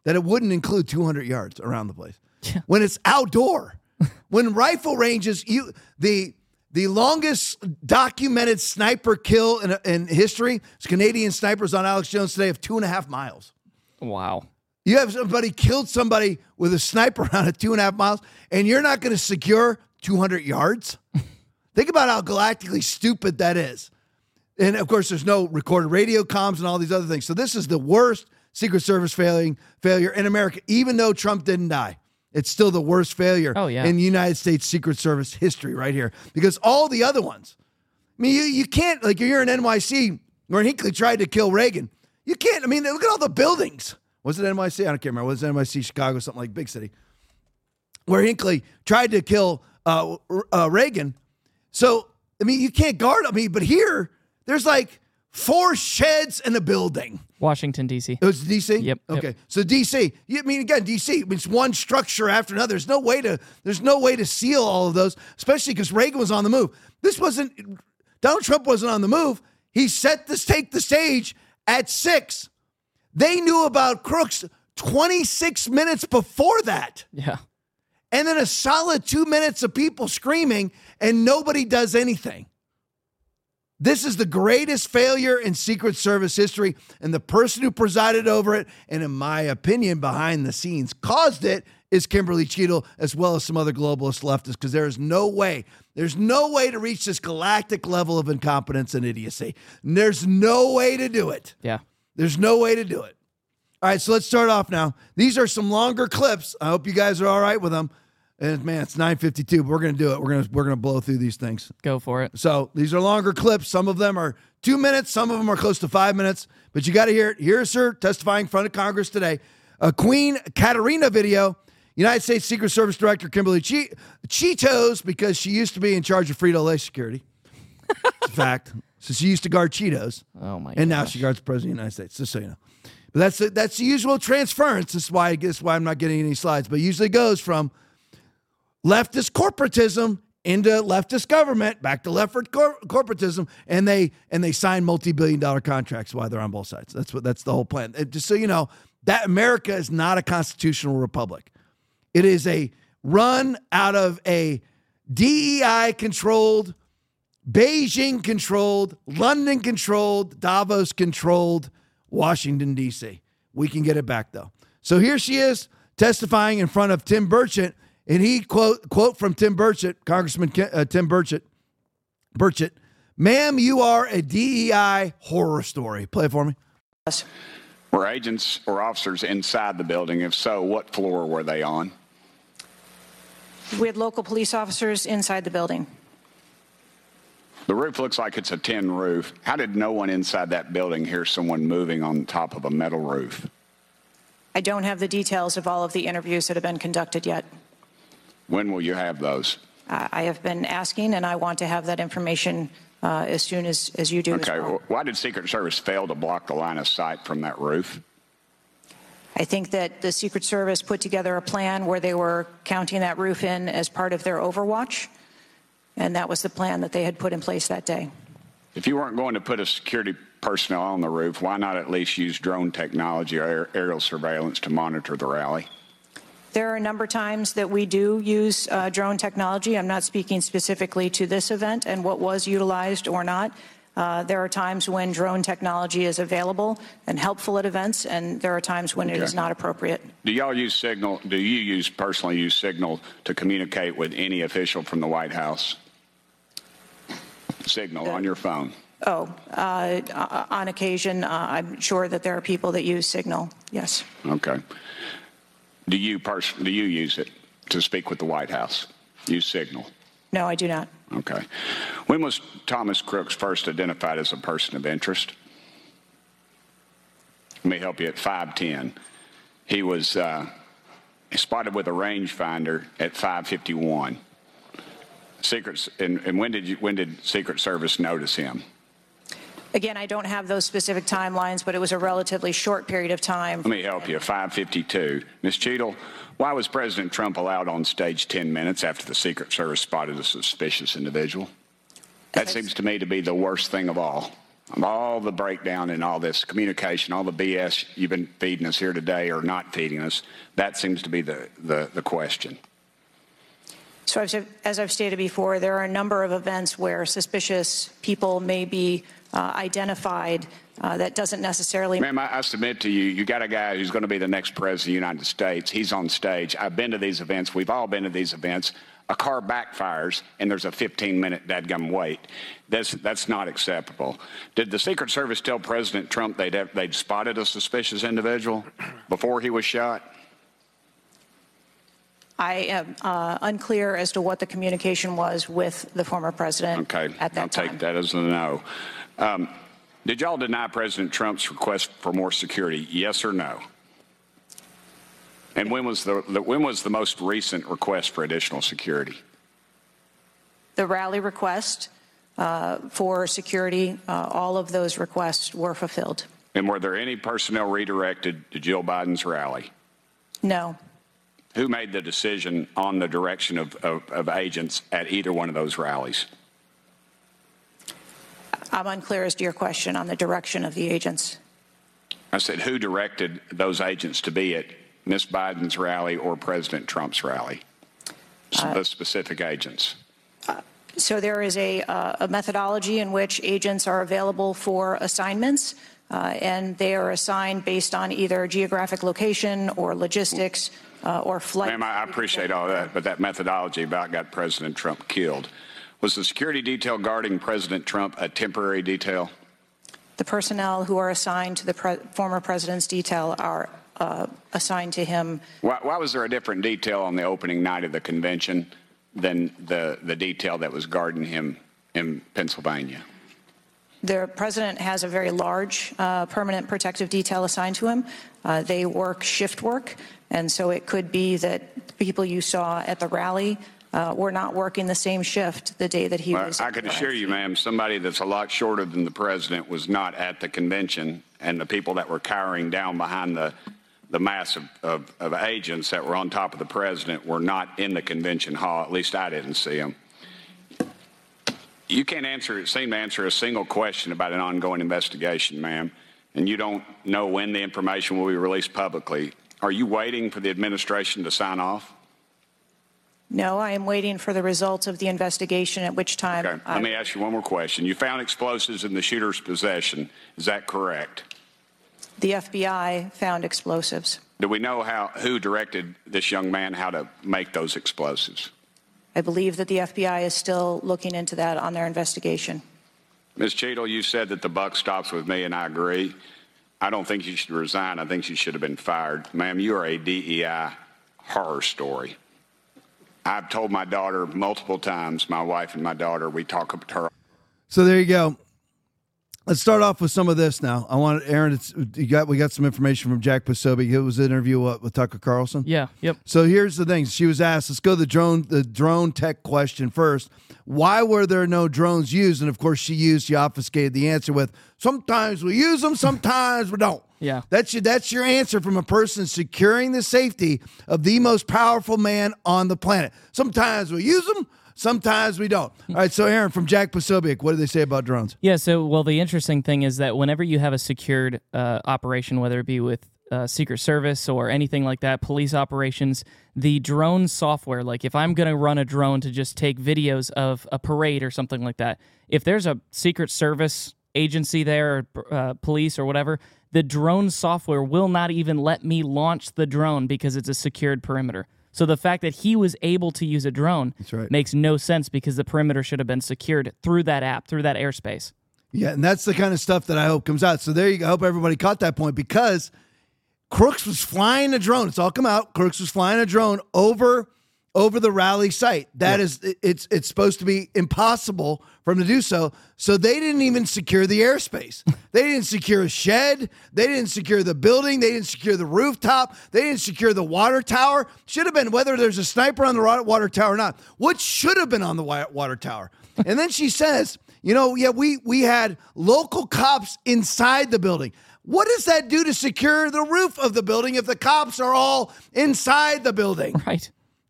that it wouldn't include two hundred yards around the place. Yeah. When it's outdoor, when rifle ranges, you the the longest documented sniper kill in, in history is Canadian snipers on Alex Jones today of two and a half miles. Wow. You have somebody killed somebody with a sniper round at two and a half miles, and you're not going to secure two hundred yards? Think about how galactically stupid that is. And, of course, there's no recorded radio comms and all these other things. So this is the worst Secret Service failing failure in America, even though Trump didn't die. It's still the worst failure oh, yeah. in United States Secret Service history right here. Because all the other ones, I mean, you, you can't, like you're in N Y C where Hinckley tried to kill Reagan. You can't, I mean, look at all the buildings. Was it N Y C? I don't care remember. Was it N Y C, Chicago, something like big city? Where Hinckley tried to kill uh, uh, Reagan. So, I mean, you can't guard, I mean, but here, there's like four sheds and a building. Washington, D C. It was D C? Yep. Okay. Yep. So D C, I mean, again, D C, it's one structure after another. There's no way to, there's no way to seal all of those, especially because Reagan was on the move. This wasn't, Donald Trump wasn't on the move. He set the take the stage at six. They knew about Crooks twenty-six minutes before that. Yeah. And then a solid two minutes of people screaming and nobody does anything. This is the greatest failure in Secret Service history, and the person who presided over it, and in my opinion, behind the scenes, caused it, is Kimberly Cheadle, as well as some other globalist leftists, because there is no way, there's no way to reach this galactic level of incompetence and idiocy. And there's no way to do it. Yeah. There's no way to do it. All right, so let's start off now. These are some longer clips. I hope you guys are all right with them. And man, it's nine fifty-two, but we're going to do it. We're going to we're going to blow through these things. Go for it. So these are longer clips. Some of them are two minutes. Some of them are close to five minutes. But you got to hear it. Here's her testifying in front of Congress today. A Queen Katerina video. United States Secret Service Director Kimberly che- Cheetos, because she used to be in charge of Frito-Lay security. It's a fact. So she used to guard Cheetos. Oh, my God. And now she guards the President of the United States, just so you know. But that's the, that's the usual transference. This is why, this is why I'm not getting any slides. But it usually goes from leftist corporatism into leftist government, back to leftist cor- corporatism, and they and they sign multi-billion dollar contracts while they're on both sides. That's what that's the whole plan. It, just so you know, that America is not a constitutional republic. It is a run out of a D E I-controlled, Beijing-controlled, London-controlled, Davos-controlled Washington, D C. We can get it back, though. So here she is testifying in front of Tim Burchett. And he, quote, quote from Tim Burchett, Congressman uh, Tim Burchett, Burchett, ma'am, you are a D E I horror story. Play it for me. Yes. Were agents or officers inside the building? If so, what floor were they on? We had local police officers inside the building. The roof looks like it's a tin roof. How did no one inside that building hear someone moving on top of a metal roof? I don't have the details of all of the interviews that have been conducted yet. When will you have those? Uh, I have been asking, and I want to have that information uh, as soon as, as you do. Okay. As well. Why did Secret Service fail to block the line of sight from that roof? I think that the Secret Service put together a plan where they were counting that roof in as part of their overwatch, and that was the plan that they had put in place that day. If you weren't going to put a security personnel on the roof, why not at least use drone technology or aerial surveillance to monitor the rally? There are a number of times that we do use uh, drone technology. I'm not speaking specifically to this event and what was utilized or not. Uh, there are times when drone technology is available and helpful at events, and there are times when okay. it is not appropriate. Do y'all use Signal? Do you use personally use Signal to communicate with any official from the White House? Signal uh, on your phone. Oh, uh, on occasion, uh, I'm sure that there are people that use Signal. Yes. Okay. Do you pers- do you use it to speak with the White House? Use Signal? No, I do not. Okay. When was Thomas Crooks first identified as a person of interest? Let me help you. At five ten, he was uh, spotted with a rangefinder at five fifty-one. Secrets. And, and when did you? When did Secret Service notice him? Again, I don't have those specific timelines, but it was a relatively short period of time. Let me help you. five fifty-two. Miz Cheadle, why was President Trump allowed on stage ten minutes after the Secret Service spotted a suspicious individual? That seems to me to be the worst thing of all. of all the breakdown in all this communication, all the B S you've been feeding us here today or not feeding us, that seems to be the, the, the question. So I've, as I've stated before, there are a number of events where suspicious people may be uh, identified. Uh, that doesn't necessarily... Ma'am, I, I submit to you, you got a guy who's going to be the next president of the United States. He's on stage. I've been to these events. We've all been to these events. A car backfires, and there's a fifteen-minute dadgum wait. That's, that's not acceptable. Did the Secret Service tell President Trump they'd, have, they'd spotted a suspicious individual before he was shot? I am uh, unclear as to what the communication was with the former president okay, at that I'll time. take that as a no. Um, did y'all deny President Trump's request for more security, yes or no? And when was the, the when was the most recent request for additional security? The rally request uh, for security, uh, all of those requests were fulfilled. And were there any personnel redirected to Jill Biden's rally? No. Who made the decision on the direction of, of, of agents at either one of those rallies? I'm unclear as to your question on the direction of the agents. I said, who directed those agents to be at Miz Biden's rally or President Trump's rally? Uh, the specific agents. Uh, so there is a, uh, a methodology in which agents are available for assignments, uh, and they are assigned based on either geographic location or logistics uh, or flight. Ma'am, I appreciate all that, but that methodology about got President Trump killed. Was the security detail guarding President Trump a temporary detail? The personnel who are assigned to the pre former president's detail are uh, assigned to him. Why, why was there a different detail on the opening night of the convention than the, the detail that was guarding him in Pennsylvania? The president has a very large uh, permanent protective detail assigned to him. Uh, they work shift work, and so it could be that people you saw at the rally Uh, we're not working the same shift the day that he well, was. I can assure you, ma'am, somebody that's a lot shorter than the president was not at the convention, and the people that were cowering down behind the the mass of, of, of agents that were on top of the president were not in the convention hall. At least I didn't see them. You can't answer, seem to answer a single question about an ongoing investigation, ma'am, and you don't know when the information will be released publicly. Are you waiting for the administration to sign off? No, I am waiting for the results of the investigation, at which time... Okay. Let me ask you one more question. You found explosives in the shooter's possession. Is that correct? The F B I found explosives. Do we know how who directed this young man how to make those explosives? I believe that the F B I is still looking into that on their investigation. Miz Cheadle, you said that the buck stops with me, and I agree. I don't think you should resign. I think you should have been fired. Ma'am, you are a D E I horror story. I've told my daughter multiple times, my wife and my daughter, we talk about her. So there you go. Let's start off with some of this now. I want Aaron. It's, you got we got some information from Jack Posobiec. It was an interview what, with Tucker Carlson. Yeah. Yep. So here's the thing. She was asked. Let's go to the drone the drone tech question first. Why were there no drones used? And of course, she used she obfuscated the answer with sometimes we use them, sometimes we don't. Yeah. That's your that's your answer from a person securing the safety of the most powerful man on the planet. Sometimes we use them, sometimes we don't. All right, so Aaron, from Jack Posobiec, what do they say about drones? Yeah, so, well, the interesting thing is that whenever you have a secured uh, operation, whether it be with uh, Secret Service or anything like that, police operations, the drone software, like if I'm going to run a drone to just take videos of a parade or something like that, if there's a Secret Service agency there, or uh, police or whatever, the drone software will not even let me launch the drone because it's a secured perimeter. So the fact that he was able to use a drone That's right. makes no sense because the perimeter should have been secured through that app, through that airspace. Yeah, and that's the kind of stuff that I hope comes out. So there you go. I hope everybody caught that point because Crooks was flying a drone. It's all come out. Crooks was flying a drone over over the rally site. That yeah. is, it's it's supposed to be impossible for him to do so. So they didn't even secure the airspace. They didn't secure a shed. They didn't secure the building. They didn't secure the rooftop. They didn't secure the water tower. Should have been whether there's a sniper on the water tower or not. What should have been on the water tower? And then she says, you know, yeah, we we had local cops inside the building. What does that do to secure the roof of the building if the cops are all inside the building? Right.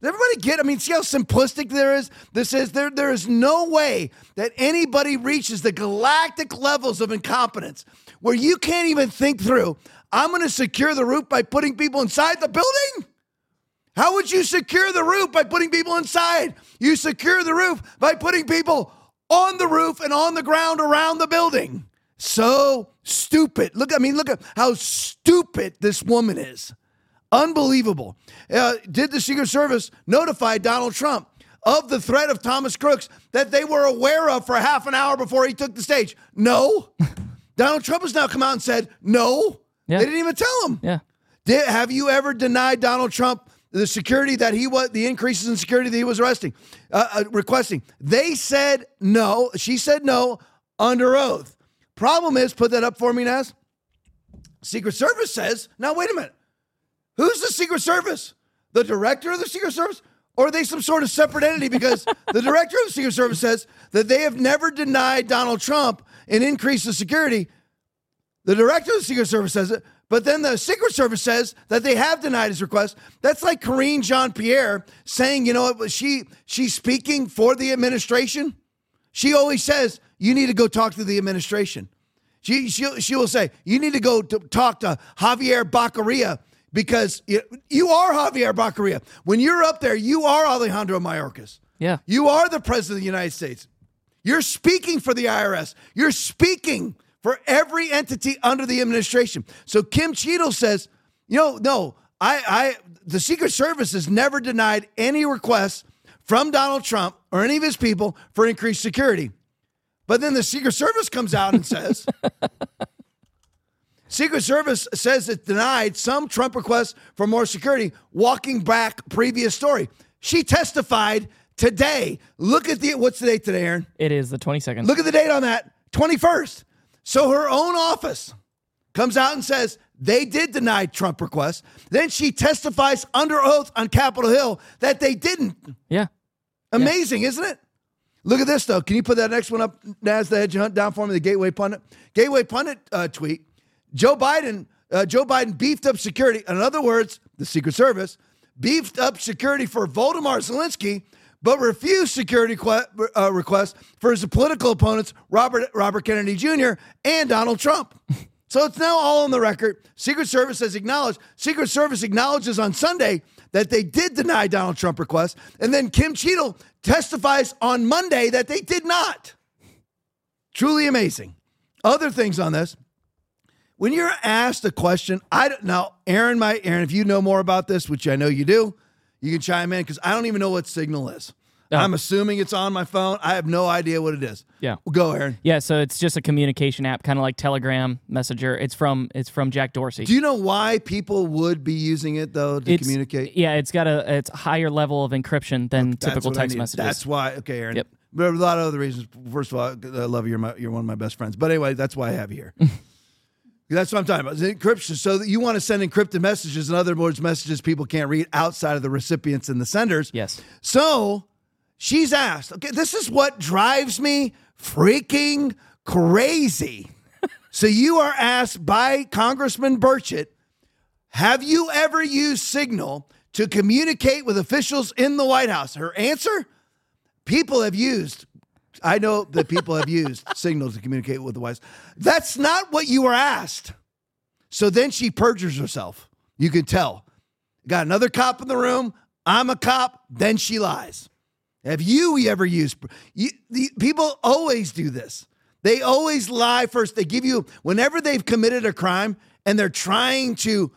Does everybody get? I mean, see how simplistic there is? This is there. There is no way that anybody reaches the galactic levels of incompetence where you can't even think through, I'm going to secure the roof by putting people inside the building? How would you secure the roof by putting people inside? You secure the roof by putting people on the roof and on the ground around the building. So stupid. Look, I mean, look at how stupid this woman is. Unbelievable. Uh, did the Secret Service notify Donald Trump of the threat of Thomas Crooks that they were aware of for half an hour before he took the stage? No. Donald Trump has now come out and said, no. Yeah. They didn't even tell him. Yeah. Did, have you ever denied Donald Trump the security that he was, the increases in security that he was arresting, uh, uh, requesting? They said no. She said no under oath. Problem is, put that up for me, Naz. Secret Service says, now wait a minute. Who's the Secret Service? The director of the Secret Service? Or are they some sort of separate entity? Because the director of the Secret Service says that they have never denied Donald Trump an increase in security. The director of the Secret Service says it, but then the Secret Service says that they have denied his request. That's like Karine Jean-Pierre saying, you know what, she she's speaking for the administration. She always says, you need to go talk to the administration. She she she will say, you need to go to talk to Javier Baccaria because you, you are Javier Baccaria. When you're up there, you are Alejandro Mayorkas. Yeah. You are the president of the United States. You're speaking for the I R S. You're speaking for every entity under the administration. So Kim Cheadle says, you know, no, I, I, the Secret Service has never denied any requests from Donald Trump or any of his people for increased security. But then the Secret Service comes out and says, Secret Service says it denied some Trump requests for more security, walking back previous story. She testified today. Look at the, what's the date today, Aaron? It is the twenty-second. Look at the date on that, twenty-first. So her own office comes out and says they did deny Trump requests. Then she testifies under oath on Capitol Hill that they didn't. Yeah. Amazing, yeah. Isn't it? Look at this, though. Can you put that next one up, Naz, the hedge hunt down for me, the Gateway Pundit? Gateway Pundit uh, tweet. Joe Biden, uh, Joe Biden beefed up security. In other words, the Secret Service beefed up security for Volodymyr Zelensky, but refused security que- uh, requests for his political opponents, Robert Robert Kennedy Junior and Donald Trump. So it's now all on the record. Secret Service has acknowledged. Secret Service acknowledges on Sunday that they did deny Donald Trump requests, and then Kim Cheadle testifies on Monday that they did not. Truly amazing. Other things on this. When you're asked a question, I don't now, Aaron, my Aaron, if you know more about this, which I know you do, you can chime in because I don't even know what Signal is. Oh. I'm assuming it's on my phone. I have no idea what it is. Yeah. Well, go, Aaron. Yeah, so it's just a communication app, kind of like Telegram, Messenger. It's from it's from Jack Dorsey. Do you know why people would be using it though to it's, communicate? Yeah, it's got a it's a higher level of encryption than okay, typical text messages. That's why. Okay, Aaron. Yep. But a lot of other reasons. First of all, I love you. You're my, you're one of my best friends. But anyway, that's why I have you here. That's what I'm talking about. It's encryption. So that you want to send encrypted messages, in other words, messages people can't read outside of the recipients and the senders. Yes. So she's asked, okay, this is what drives me freaking crazy. So you are asked by Congressman Burchett, have you ever used Signal to communicate with officials in the White House? Her answer, people have used I know that people have used Signal to communicate with the White House. That's not what you were asked. So then she perjures herself. You can tell. Got another cop in the room. I'm a cop. Then she lies. Have you ever used? You, the, people always do this. They always lie first. They give you, whenever they've committed a crime and they're trying to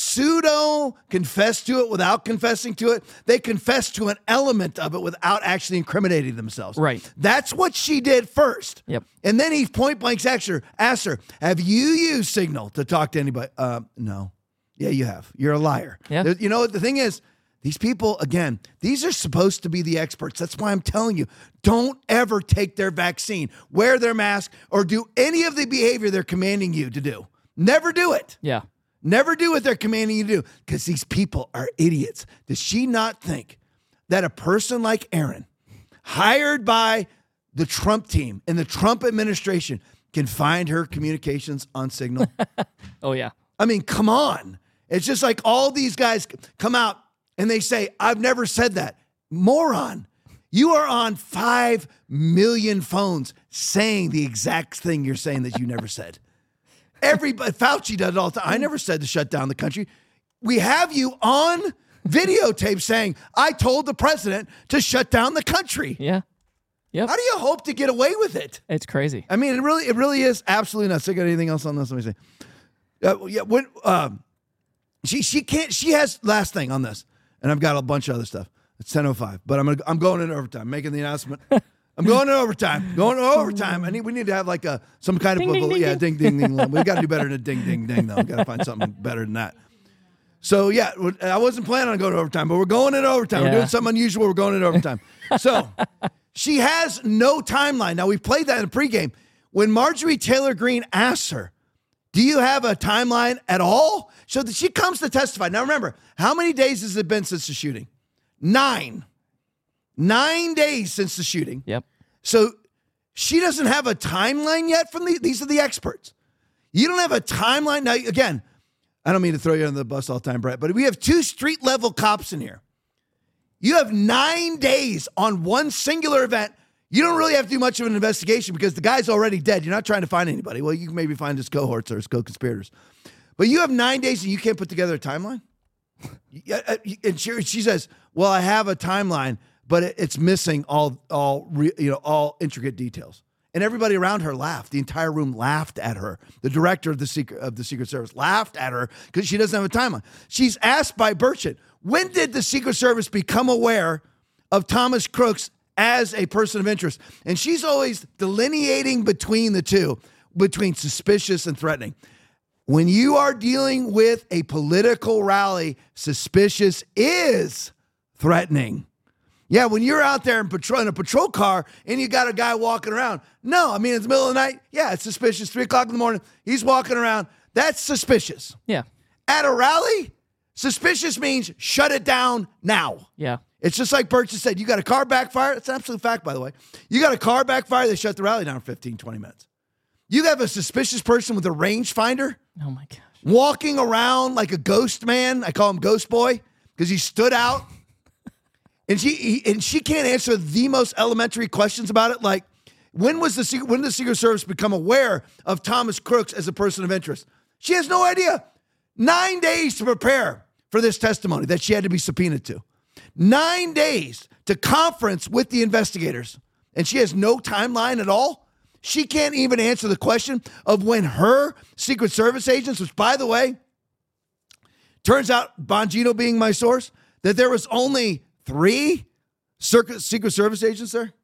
pseudo confess to it without confessing to it, they confess to an element of it without actually incriminating themselves. Right. That's what she did first. Yep. And then he point blank asked her, asked her, have you used Signal to talk to anybody? Uh, no. Yeah, you have. You're a liar. Yeah. There, you know, the thing is, these people, again, these are supposed to be the experts. That's why I'm telling you, don't ever take their vaccine, wear their mask, or do any of the behavior they're commanding you to do. Never do it. Yeah. Never do what they're commanding you to do because these people are idiots. Does she not think that a person like Aaron, hired by the Trump team and the Trump administration, can find her communications on Signal? Oh, yeah. I mean, come on. It's just like all these guys come out and they say, I've never said that. Moron. You are on five million phones saying the exact thing you're saying that you never said. Everybody, Fauci does it all the time. I never said to shut down the country. We have you on videotape saying, I told the president to shut down the country. Yeah. Yep. How do you hope to get away with it? It's crazy. I mean, it really, it really is absolutely nuts. I got anything else on this? Let me see. Uh, yeah, when um, she she can't. She has last thing on this, and I've got a bunch of other stuff. It's ten oh five, but I'm gonna, I'm going into overtime, making the announcement. I'm going to overtime. Going to overtime. I need. We need to have like a some kind Ding, of ding, ding, yeah, ding. ding ding ding. We got to do better than a ding ding ding though. We got to find something better than that. So yeah, I wasn't planning on going to overtime, but we're going into overtime. Yeah. We're doing something unusual. We're going into overtime. So she has no timeline. Now we played that in the pregame when Marjorie Taylor Greene asks her, "Do you have a timeline at all?" So that she comes to testify. Now remember, how many days has it been since the shooting? Nine. Nine days since the shooting. Yep. So she doesn't have a timeline yet from the, these are the experts. You don't have a timeline. Now, again, I don't mean to throw you under the bus all the time, Brett, but we have two street level cops in here. You have nine days on one singular event. You don't really have to do much of an investigation because the guy's already dead. You're not trying to find anybody. Well, you can maybe find his cohorts or his co-conspirators. But you have nine days and you can't put together a timeline? And she, she says, well, I have a timeline, but it, it's missing all, all, re, you know, all intricate details. And everybody around her laughed. The entire room laughed at her. The director of the Secret of the Secret Service laughed at her because she doesn't have a timeline. She's asked by Burchett, when did the Secret Service become aware of Thomas Crooks as a person of interest? And she's always delineating between the two, between suspicious and threatening. When you are dealing with a political rally, suspicious is threatening. Yeah, when you're out there in, patrol, in a patrol car and you got a guy walking around. No, I mean, it's the middle of the night. Yeah, it's suspicious. Three o'clock in the morning, he's walking around. That's suspicious. Yeah. At a rally, suspicious means shut it down now. Yeah. It's just like Birch said, you got a car backfire. It's an absolute fact, by the way. You got a car backfire, they shut the rally down in fifteen, twenty minutes. You have a suspicious person with a rangefinder. Oh, my gosh. Walking around like a ghost man. I call him Ghost Boy because he stood out. And she he, and she can't answer the most elementary questions about it. Like, when was the secret, when did the Secret Service become aware of Thomas Crooks as a person of interest? She has no idea. Nine days to prepare for this testimony that she had to be subpoenaed to. Nine days to conference with the investigators. And she has no timeline at all. She can't even answer the question of when her Secret Service agents, which, by the way, turns out, Bongino being my source, that there was only three Secret Service agents there.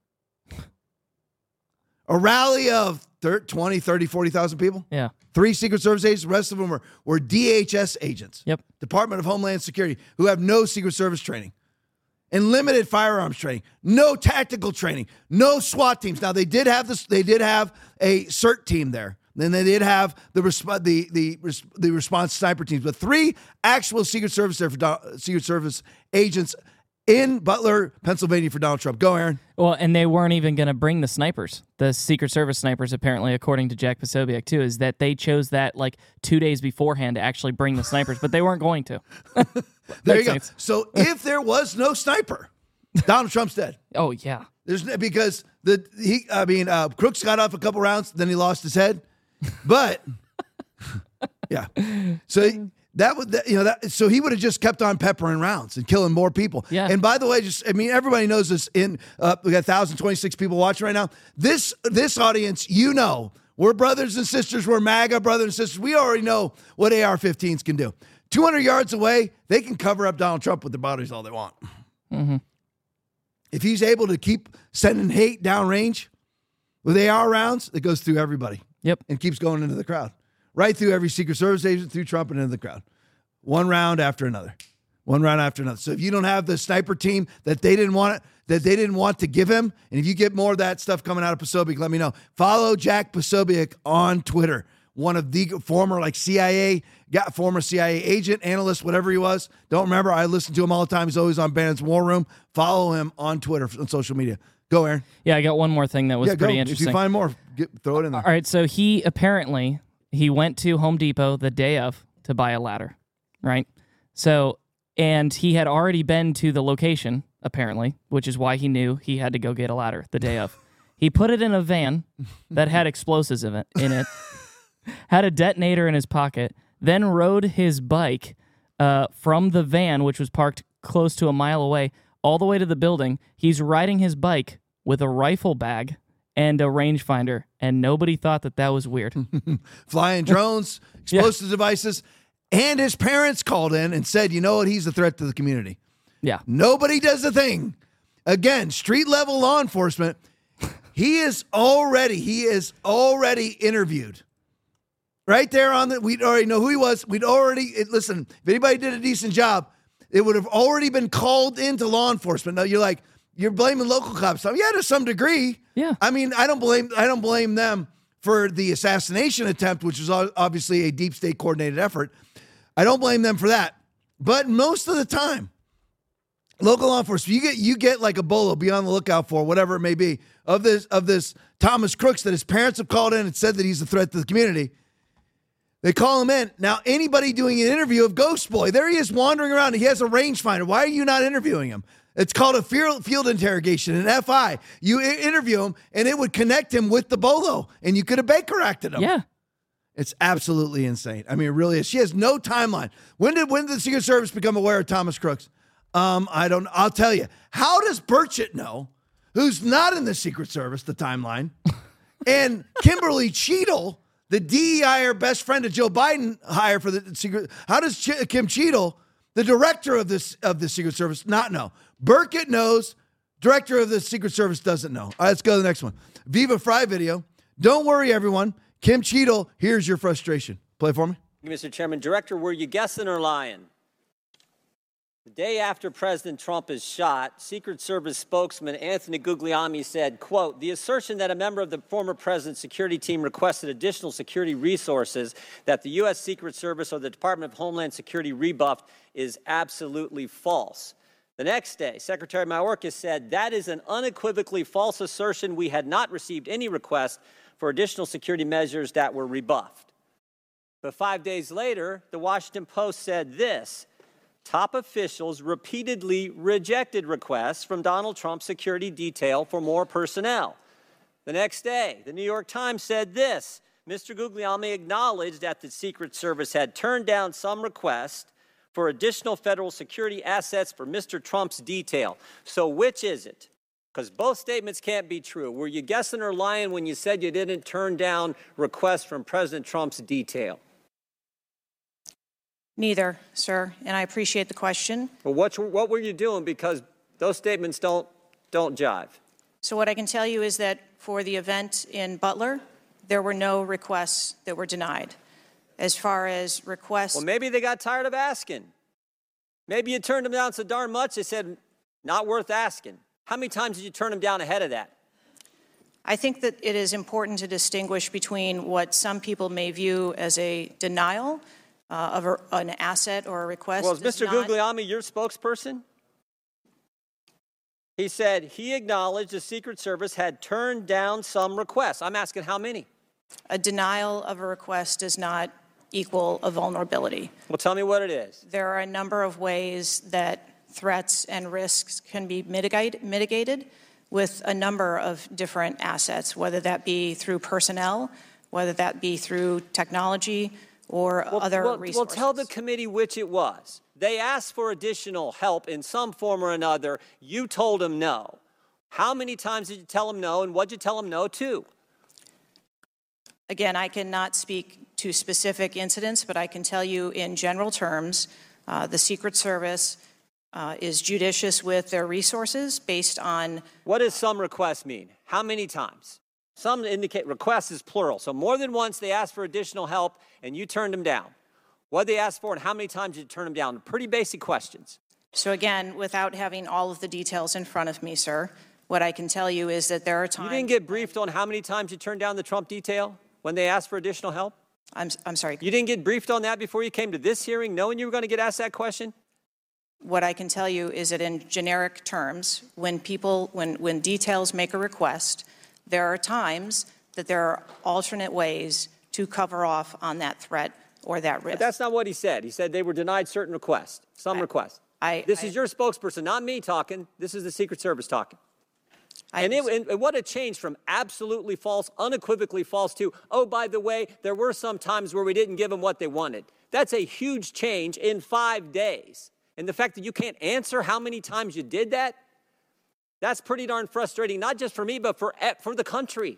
A rally of twenty, thirty, forty thousand people. Yeah. Three Secret Service agents. The rest of them were, were D H S agents. Yep. Department of Homeland Security, who have no Secret Service training. And limited firearms training, no tactical training, no SWAT teams. Now they did have this. They did have a CERT team there. Then they did have the resp- the the the response sniper teams, but three actual Secret Service there for Do- Secret Service agents in Butler, Pennsylvania for Donald Trump. Go, Aaron. Well, and they weren't even going to bring the snipers. The Secret Service snipers, apparently, according to Jack Posobiec, too, is that they chose that like two days beforehand to actually bring the snipers, but they weren't going to. There you go. Sense. So if there was no sniper, Donald Trump's dead. Oh, yeah. There's because the he. I mean, uh, Crooks got off a couple rounds, then he lost his head. But yeah, so he, that would that, you know that so he would have just kept on peppering rounds and killing more people. Yeah. And by the way, just I mean everybody knows this. In uh, we got one thousand twenty-six people watching right now. This this audience, you know, we're brothers and sisters. We're MAGA brothers and sisters. We already know what A R fifteens can do. two hundred yards away, they can cover up Donald Trump with their bodies all they want. Mm-hmm. If he's able to keep sending hate downrange with A R rounds, it goes through everybody. Yep. And keeps going into the crowd. Right through every Secret Service agent, through Trump and into the crowd. One round after another. One round after another. So if you don't have the sniper team that they didn't want it, that they didn't want to give him, and if you get more of that stuff coming out of Posobiec, let me know. Follow Jack Posobiec on Twitter. One of the former like C I A, got former C I A agent, analyst, whatever he was. Don't remember. I listen to him all the time. He's always on Bannon's War Room. Follow him on Twitter, on social media. Go, Aaron. Yeah, I got one more thing that was yeah, pretty go. interesting. If you find more, get, throw it in there. All right, so he apparently, he went to Home Depot the day of to buy a ladder, right? So And he had already been to the location, apparently, which is why he knew he had to go get a ladder the day of. He put it in a van that had explosives in it, in it had a detonator in his pocket, then rode his bike uh, from the van, which was parked close to a mile away, all the way to the building. He's riding his bike with a rifle bag and a rangefinder, and nobody thought that that was weird. Flying drones, explosive Yeah. devices, and his parents called in and said, you know what, he's a threat to the community. Yeah. Nobody does a thing. Again, street-level law enforcement, he is already, he is already interviewed. Right there on the, we'd already know who he was. We'd already, it, listen, if anybody did a decent job, it would have already been called into law enforcement. Now you're like, you're blaming local cops. Yeah, to some degree. Yeah. I mean, I don't blame, I don't blame them for the assassination attempt, which was obviously a deep state coordinated effort. I don't blame them for that. But most of the time, local law enforcement, you get you get like a bolo, be on the lookout for, whatever it may be, of this of this Thomas Crooks that his parents have called in and said that he's a threat to the community. They call him in. Now, anybody doing an interview of Ghost Boy, there he is wandering around. He has a rangefinder. Why are you not interviewing him? It's called a field interrogation, an F I. You interview him, and it would connect him with the bolo, and you could have Baker acted him. Yeah. It's absolutely insane. I mean, it really is. She has no timeline. When did when did the Secret Service become aware of Thomas Crooks? Um, I don't. I'll tell you. How does Burchett know, who's not in the Secret Service, the timeline, and Kimberly Cheadle, the D E I R best friend of Joe Biden, hire for the Secret? How does Ch- Kim Cheadle, the director of this of the Secret Service, not know? Burchett knows. Director of the Secret Service doesn't know. All right, let's go to the next one. Viva Fry video. Don't worry, everyone. Kim Cheadle, here's your frustration. Play for me. Mister Chairman, Director, were you guessing or lying? The day after President Trump is shot, Secret Service spokesman Anthony Guglielmi said, quote, the assertion that a member of the former president's security team requested additional security resources that the U S Secret Service or the Department of Homeland Security rebuffed is absolutely false. The next day, Secretary Mayorkas said that is an unequivocally false assertion. We had not received any request for additional security measures that were rebuffed. But five days later, the Washington Post said this: top officials repeatedly rejected requests from Donald Trump's security detail for more personnel. The next day, the New York Times said this: Mister Guglielmi acknowledged that the Secret Service had turned down some requests for additional federal security assets for Mister Trump's detail. So which is it? Because both statements can't be true. Were you guessing or lying when you said you didn't turn down requests from President Trump's detail? Neither, sir, and I appreciate the question. Well, what, what were you doing? Because those statements don't, don't jive. So what I can tell you is that for the event in Butler, there were no requests that were denied. As far as requests... Well, maybe they got tired of asking. Maybe you turned them down so darn much, they said, not worth asking. How many times did you turn them down ahead of that? I think that it is important to distinguish between what some people may view as a denial uh, of a, an asset or a request. Well, is Mister Not... Guglielmi your spokesperson? He said he acknowledged the Secret Service had turned down some requests. I'm asking how many? A denial of a request does not equal a vulnerability. Well, tell me what it is. There are a number of ways that threats and risks can be mitigate, mitigated with a number of different assets, whether that be through personnel, whether that be through technology or well, other well, resources. Well, tell the committee which it was. They asked for additional help in some form or another. You told them no. How many times did you tell them no, and what did you tell them no to? Again, I cannot speak to specific incidents, but I can tell you in general terms, uh, the Secret Service uh, is judicious with their resources based on... What does some requests mean? How many times? Some indicate requests is plural. So more than once they asked for additional help and you turned them down. What did they ask for and how many times did you turn them down? Pretty basic questions. So again, without having all of the details in front of me, sir, what I can tell you is that there are times... You didn't get briefed on how many times you turned down the Trump detail when they asked for additional help? I'm, I'm sorry. You didn't get briefed on that before you came to this hearing, knowing you were going to get asked that question? What I can tell you is that in generic terms, when people, when, when details make a request, there are times that there are alternate ways to cover off on that threat or that risk. But that's not what he said. He said they were denied certain requests, some I, requests. I, This I, is your spokesperson, not me talking. This is the Secret Service talking. I And, it, and what a change from absolutely false, unequivocally false to, oh, by the way, there were some times where we didn't give them what they wanted. That's a huge change in five days. And the fact that you can't answer how many times you did that, that's pretty darn frustrating, not just for me, but for, for the country.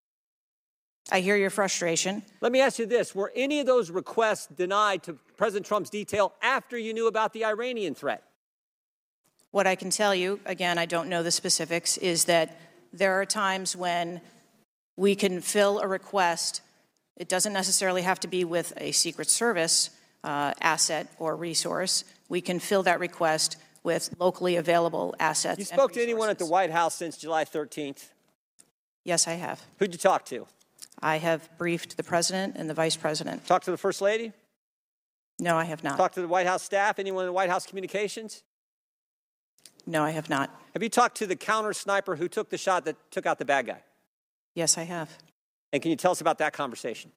I hear your frustration. Let me ask you this. Were any of those requests denied to President Trump's detail after you knew about the Iranian threat? What I can tell you, again, I don't know the specifics, is that there are times when we can fill a request. It doesn't necessarily have to be with a Secret Service uh, asset or resource. We can fill that request with locally available assets. You spoke to anyone at the White House since July thirteenth? Yes, I have. Who'd you talk to? I have briefed the president and the vice president. Talked to the First Lady? No, I have not. Talked to the White House staff? Anyone in the White House communications? No, I have not. Have you talked to the counter sniper who took the shot that took out the bad guy? Yes, I have. And can you tell us about that conversation?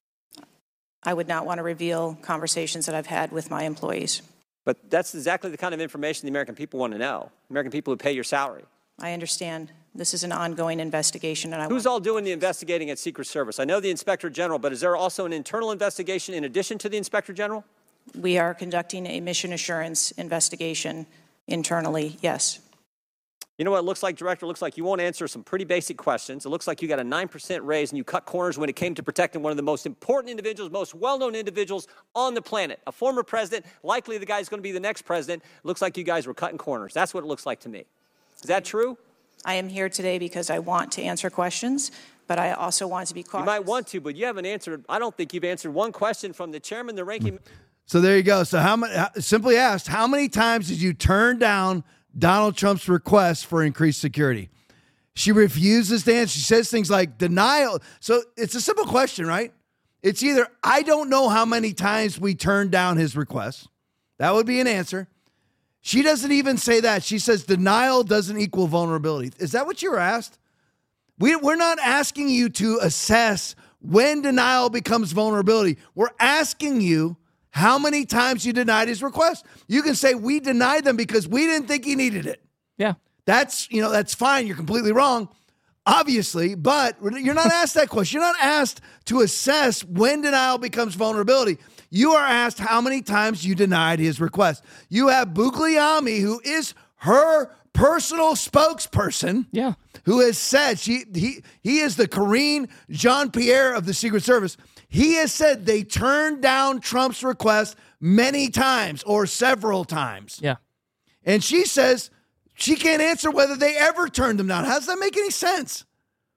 I would not want to reveal conversations that I've had with my employees. But that's exactly the kind of information the American people want to know. American people who pay your salary. I understand. This is an ongoing investigation. And I Who's want- all doing the investigating at Secret Service? I know the Inspector General, but is there also an internal investigation in addition to the Inspector General? We are conducting a mission assurance investigation internally, yes. You know what it looks like, Director? It looks like you won't answer some pretty basic questions. It looks like you got a nine percent raise and you cut corners when it came to protecting one of the most important individuals, most well-known individuals on the planet. A former president, likely the guy who's going to be the next president. It looks like you guys were cutting corners. That's what it looks like to me. Is that true? I am here today because I want to answer questions, but I also want to be cautious. You might want to, but you haven't answered. I don't think you've answered one question from the chairman, the ranking. So there you go. So how many? Simply asked, how many times did you turn down Donald Trump's request for increased security? She refuses to answer. She says things like denial. So it's a simple question, right? It's either I don't know how many times we turned down his request. That would be an answer. She doesn't even say that. She says denial doesn't equal vulnerability. Is that what you were asked? We, we're not asking you to assess when denial becomes vulnerability. We're asking you how many times you denied his request. You can say we denied them because we didn't think he needed it. Yeah. That's, you know, that's fine. You're completely wrong, obviously, but you're not asked that question. You're not asked to assess when denial becomes vulnerability. You are asked how many times you denied his request. You have Bugliami, who is her personal spokesperson, yeah, who has said she he he is the Karine Jean-Pierre of the Secret Service. He has said they turned down Trump's request many times or several times. Yeah. And she says she can't answer whether they ever turned them down. How does that make any sense?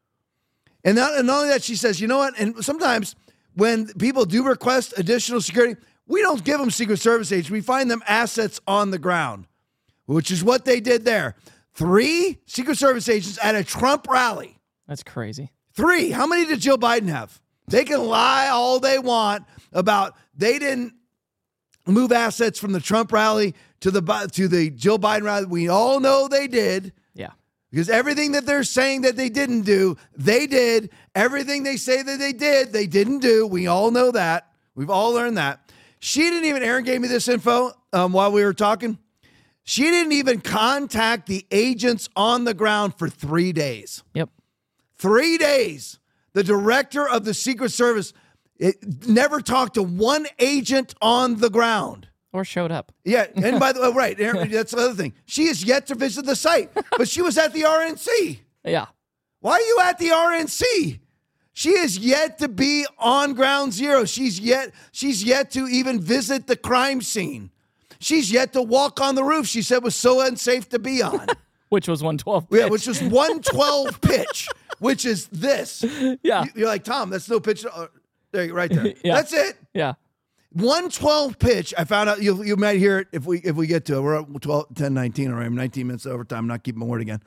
And not, and not only that, she says, you know what? And sometimes when people do request additional security, we don't give them Secret Service agents. We find them assets on the ground, which is what they did there. Three Secret Service agents at a Trump rally. That's crazy. Three. How many did Jill Biden have? They can lie all they want about they didn't move assets from the Trump rally to the to the Jill Biden rally. We all know they did. Yeah. Because everything that they're saying that they didn't do, they did. Everything they say that they did, they didn't do. We all know that. We've all learned that. She didn't even, Aaron gave me this info um, while we were talking. She didn't even contact the agents on the ground for three days. Yep. Three days. The director of the Secret Service it, never talked to one agent on the ground. Or showed up. Yeah, and by the way, right, Aaron, that's the other thing. She is yet to visit the site, but she was at the R N C. Yeah. Why are you at the R N C? She is yet to be on ground zero. She's yet, she's yet to even visit the crime scene. She's yet to walk on the roof she said was so unsafe to be on. Which was one twelve pitch. Yeah, which was one twelve pitch, which is this. Yeah. You're like, Tom, that's no pitch. Oh, there you right there. Yeah. That's it. Yeah. one twelve pitch. I found out you you might hear it if we if we get to it. We're at twelve, ten, nineteen already. I'm nineteen minutes overtime. I'm not keeping my word again.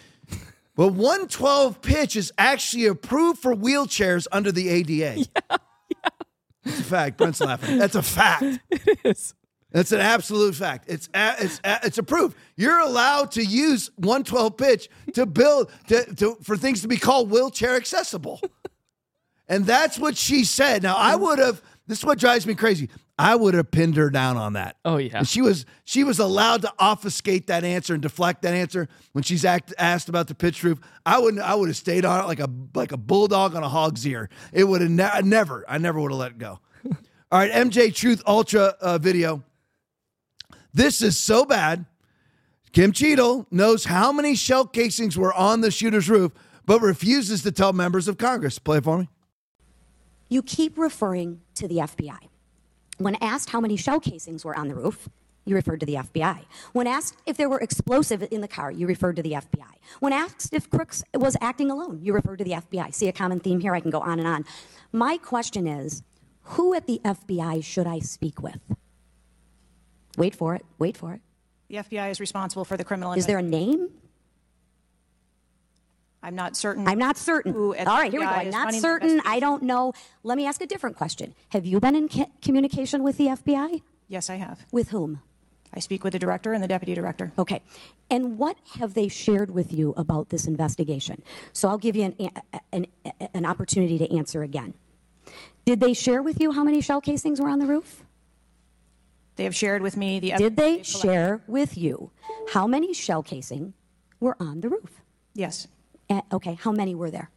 But one twelve pitch is actually approved for wheelchairs under the A D A. Yeah, yeah. It's a fact. Brent's laughing. That's a fact. It is. That's an absolute fact. It's a, it's a, it's approved. You're allowed to use one twelve pitch to build to, to for things to be called wheelchair accessible. And that's what she said. Now, I would have This is what drives me crazy. I would have pinned her down on that. Oh, yeah. And she was she was allowed to obfuscate that answer and deflect that answer when she's act, asked about the pitch roof. I wouldn't. I would have stayed on it like a like a bulldog on a hog's ear. It would have ne- never. I never would have let it go. All right, M J Truth Ultra uh, video. This is so bad. Kim Cheadle knows how many shell casings were on the shooter's roof, but refuses to tell members of Congress. Play it for me. You keep referring to the F B I. When asked how many shell casings were on the roof, you referred to the F B I. When asked if there were explosives in the car, you referred to the F B I. When asked if Crooks was acting alone, you referred to the F B I. See a common theme here? I can go on and on. My question is, who at the F B I should I speak with? Wait for it. Wait for it. The F B I is responsible for the criminal Is there a name? I'm not certain. I'm not certain. All right, here we go. I'm not certain. I don't know. Let me ask a different question. Have you been in ca- communication with the F B I? Yes, I have. With whom? I speak with the director and the deputy director. Okay. And what have they shared with you about this investigation? So I'll give you an, an, an opportunity to answer again. Did they share with you how many shell casings were on the roof? They have shared with me the... Did they share with you how many shell casing were on the roof? Yes. Uh, okay, how many were there?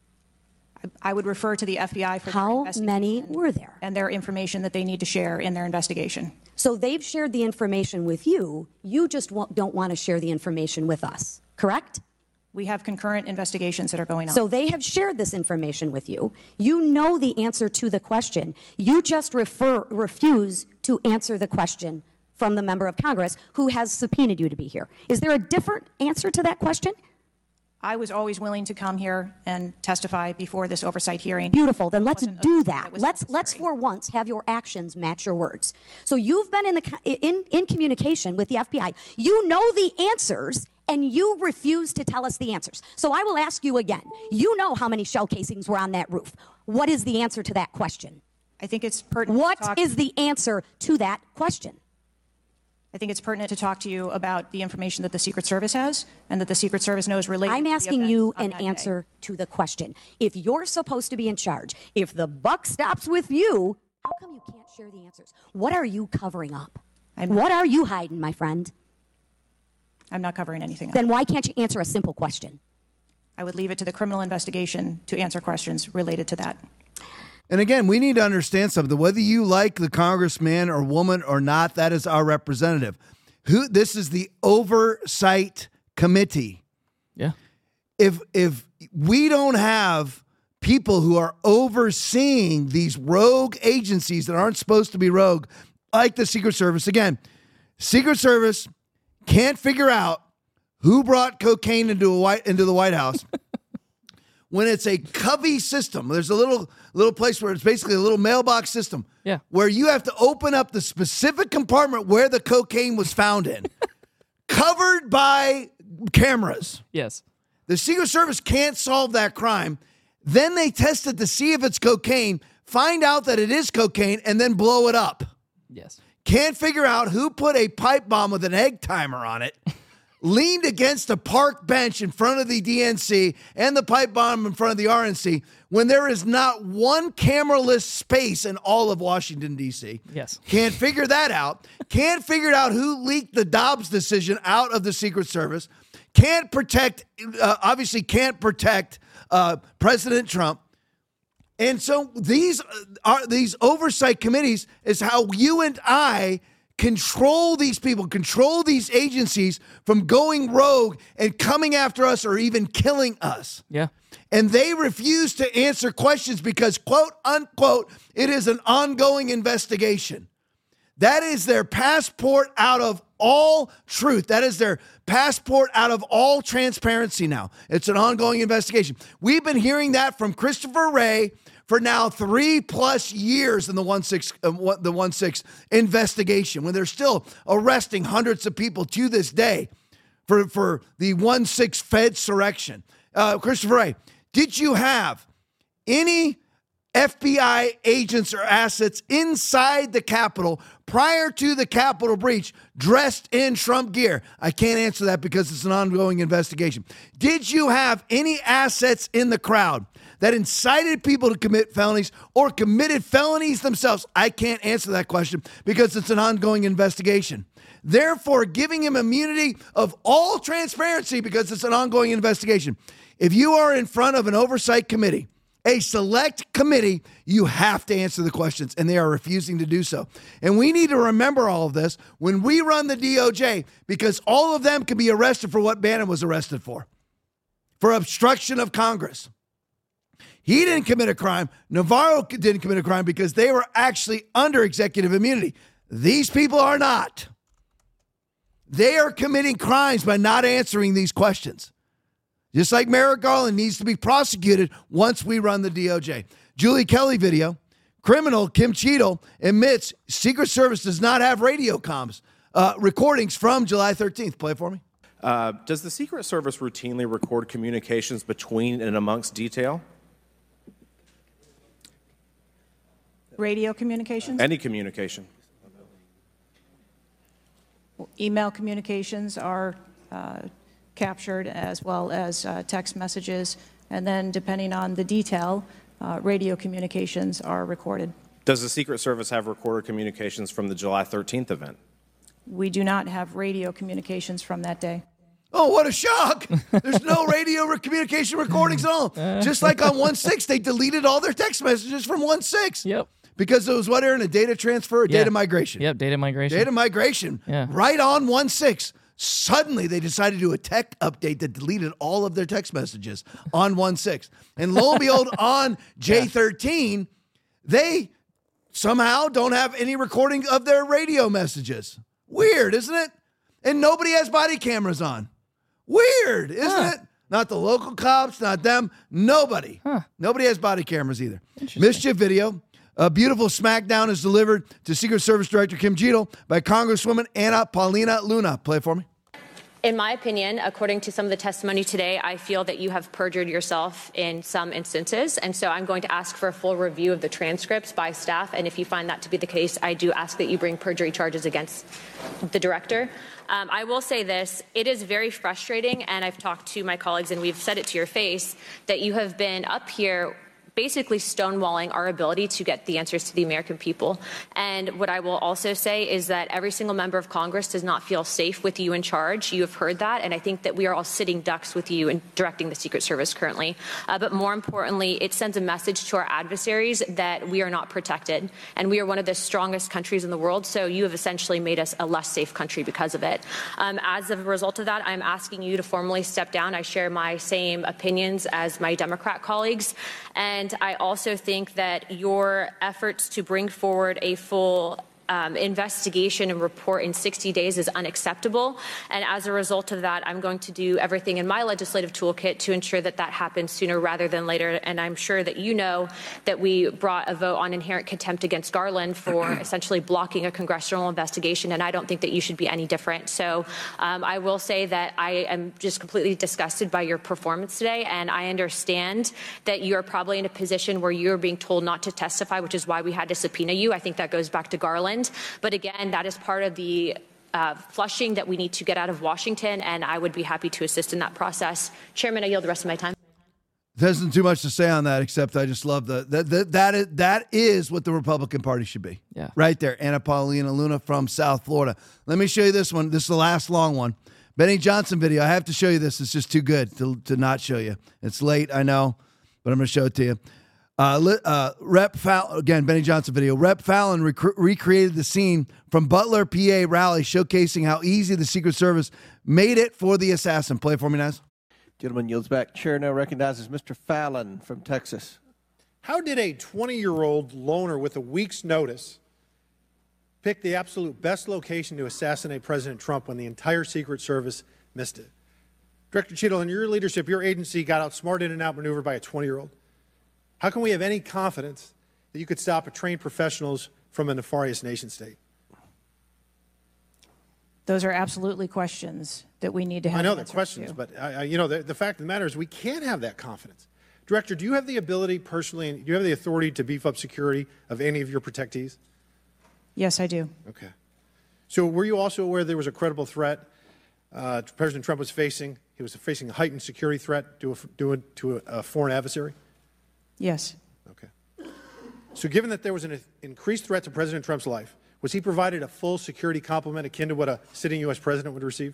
I, I would refer to the F B I for how many were there? And their information that they need to share in their investigation. So they've shared the information with you. You just w- don't want to share the information with us, correct? We have concurrent investigations that are going on. So they have shared this information with you. You know the answer to the question. You just refer, refuse to answer the question from the member of Congress who has subpoenaed you to be here. Is there a different answer to that question? I was always willing to come here and testify before this oversight hearing. Beautiful. Then let's do that. Let's let's for once have your actions match your words. So you've been in the in in communication with the F B I. You know the answers, and you refuse to tell us the answers. So I will ask you again. You know how many shell casings were on that roof. What is the answer to that question? I think it's pertinent. What to talk is the answer to that question? I think it's pertinent to talk to you about the information that the Secret Service has and that the Secret Service knows related I'm to the asking events you on an that day. answer to the question. If you're supposed to be in charge, if the buck stops with you, how come you can't share the answers? What are you covering up? I'm what are you hiding, my friend? I'm not covering anything. Then why can't you answer a simple question? I would leave it to the criminal investigation to answer questions related to that. And again, we need to understand something. Whether you like the congressman or woman or not, that is our representative. Who this is the oversight committee. Yeah. If if we don't have people who are overseeing these rogue agencies that aren't supposed to be rogue, like the Secret Service, again, Secret Service can't figure out who brought cocaine into a white into the White House. When it's a covey system, there's a little little place where it's basically a little mailbox system. Yeah. Where you have to open up the specific compartment where the cocaine was found in, covered by cameras. Yes. The Secret Service can't solve that crime. Then they test it to see if it's cocaine, find out that it is cocaine, and then blow it up. Yes. Can't figure out who put a pipe bomb with an egg timer on it, leaned against a park bench in front of the D N C and the pipe bomb in front of the R N C when there is not one cameraless space in all of Washington, D C. Yes. Can't figure that out. Can't figure out who leaked the Dobbs decision out of the Secret Service. Can't protect, uh, obviously can't protect uh, President Trump. And so these are these oversight committees is how you and I control these people, control these agencies from going rogue and coming after us or even killing us. Yeah. And they refuse to answer questions because, quote, unquote, it is an ongoing investigation. That is their passport out of all truth. That is their passport out of all transparency now. It's an ongoing investigation. We've been hearing that from Christopher Wray for now three plus years in the one six uh, the one six investigation, when they're still arresting hundreds of people to this day for, for the one six Fedsurrection. Uh, Christopher Wray, did you have any F B I agents or assets inside the Capitol prior to the Capitol breach dressed in Trump gear? I can't answer that because it's an ongoing investigation. Did you have any assets in the crowd that incited people to commit felonies or committed felonies themselves? I can't answer that question because it's an ongoing investigation. Therefore, giving him immunity of all transparency because it's an ongoing investigation. If you are in front of an oversight committee, a select committee, you have to answer the questions, and they are refusing to do so. And we need to remember all of this when we run the D O J, because all of them can be arrested for what Bannon was arrested for, for obstruction of Congress. He didn't commit a crime. Navarro didn't commit a crime because they were actually under executive immunity. These people are not. They are committing crimes by not answering these questions. Just like Merrick Garland needs to be prosecuted once we run the D O J. Julie Kelly video. Criminal Kim Cheadle admits Secret Service does not have radio comms. Uh, recordings from July thirteenth. Play it for me. Uh, does the Secret Service routinely record communications between and amongst detail? Radio communications? Any communication? Email communications are uh, captured, as well as uh, text messages. And then, depending on the detail, uh, radio communications are recorded. Does the Secret Service have recorded communications from the July thirteenth event? We do not have radio communications from that day. Oh, what a shock. There's no radio re- communication recordings at all. Just like on one six, they deleted all their text messages from one six. Yep. Because it was what, Aaron? A data transfer or Yeah. data migration? Yep, data migration. Data migration. Yeah. Right on one six. Suddenly, they decided to do a tech update that deleted all of their text messages on one six. And lo and behold, on J thirteen, they somehow don't have any recording of their radio messages. Weird, isn't it? And nobody has body cameras on. Weird, isn't Huh. it? Not the local cops, not them. Nobody. Huh. Nobody has body cameras either. Mischief video. A beautiful smackdown is delivered to Secret Service Director Kim Cheadle by Congresswoman Anna Paulina Luna. Play it for me. In my opinion, according to some of the testimony today, I feel that you have perjured yourself in some instances. And so I'm going to ask for a full review of the transcripts by staff. And if you find that to be the case, I do ask that you bring perjury charges against the director. Um, I will say this, it is very frustrating, and I've talked to my colleagues and we've said it to your face, that you have been up here basically stonewalling our ability to get the answers to the American people. And what I will also say is that every single member of Congress does not feel safe with you in charge. You have heard that, and I think that we are all sitting ducks with you in directing the Secret Service currently. Uh, but more importantly, it sends a message to our adversaries that we are not protected, and we are one of the strongest countries in the world, so you have essentially made us a less safe country because of it. Um, as a result of that, I'm asking you to formally step down. I share my same opinions as my Democrat colleagues, and I also think that your efforts to bring forward a full Um, investigation and report in sixty days is unacceptable. And as a result of that, I'm going to do everything in my legislative toolkit to ensure that that happens sooner rather than later. And I'm sure that you know that we brought a vote on inherent contempt against Garland for essentially blocking a congressional investigation. And I don't think that you should be any different. So um, I will say that I am just completely disgusted by your performance today. And I understand that you're probably in a position where you're being told not to testify, which is why we had to subpoena you. I think that goes back to Garland. But again, that is part of the uh, flushing that we need to get out of Washington, and I would be happy to assist in that process. Chairman, I yield the rest of my time. There isn't too much to say on that, except I just love the that that that is, that is what the Republican Party should be. Yeah, right there. Anna Paulina Luna from South Florida. Let me show you this one. This is the last long one. Benny Johnson video. I have to show you this. It's just too good to to not show you. It's late, I know, but I'm going to show it to you. Uh, uh, Rep Fallon, again, Benny Johnson video. Rep Fallon rec- recreated the scene from Butler, P A rally, showcasing how easy the Secret Service made it for the assassin. Play it for me, Naz. Gentleman yields back. Chair now recognizes Mister Fallon from Texas. How did a twenty-year-old loner with a week's notice pick the absolute best location to assassinate President Trump when the entire Secret Service missed it? Director Cheadle, in your leadership, your agency got outsmarted and outmaneuvered by a twenty-year-old. How can we have any confidence that you could stop a trained professionals from a nefarious nation state? Those are absolutely questions that we need to have. I know they're answers questions, to. but I, I, you know, the, the fact of the matter is we can't have that confidence. Director, do you have the ability personally, do you have the authority to beef up security of any of your protectees? Yes, I do. Okay. So were you also aware there was a credible threat uh, President Trump was facing? He was facing a heightened security threat to a, to a, to a, a foreign adversary? Yes. Okay. So given that there was an increased threat to President Trump's life, was he provided a full security complement akin to what a sitting U S president would receive?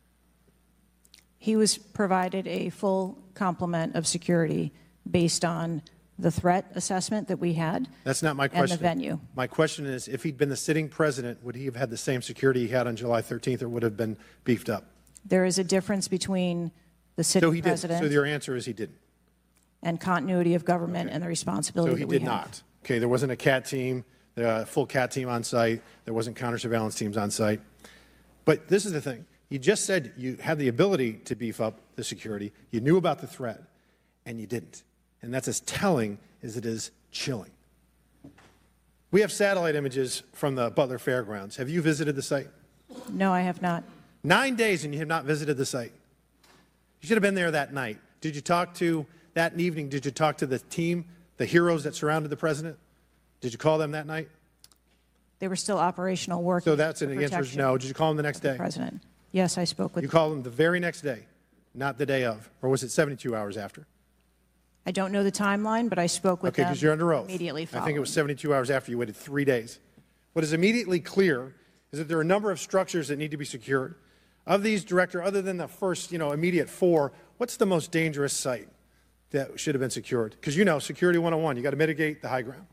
He was provided a full complement of security based on the threat assessment that we had. That's not my question. And the venue. My question is, if he'd been the sitting president, would he have had the same security he had on July thirteenth, or would have been beefed up? There is a difference between the sitting so he president didn't. So your answer is he didn't. And continuity of government okay. and the responsibility so he that we did have. not. Okay, there wasn't a CAT team, a full CAT team on site. There wasn't counter surveillance teams on site. But this is the thing. You just said you had the ability to beef up the security. You knew about the threat, and you didn't. And that's as telling as it is chilling. We have satellite images from the Butler Fairgrounds. Have you visited the site? No, I have not. Nine days and you have not visited the site. You should have been there that night. Did you talk to, that evening, did you talk to the team, the heroes that surrounded the president? Did you call them that night? They were still operational work. So that's an answer is no. Did you call them the next day? President. Yes, I spoke with You called them the very next day, not the day of, or was it seventy-two hours after? I don't know the timeline, but I spoke with okay, them because you're under oath. immediately following. I think it was seventy-two hours after. You waited three days. What is immediately clear is that there are a number of structures that need to be secured. Of these, Director, other than the first, you know, immediate four, what's the most dangerous site that should have been secured? Because you know, Security one oh one, you got to mitigate the high ground.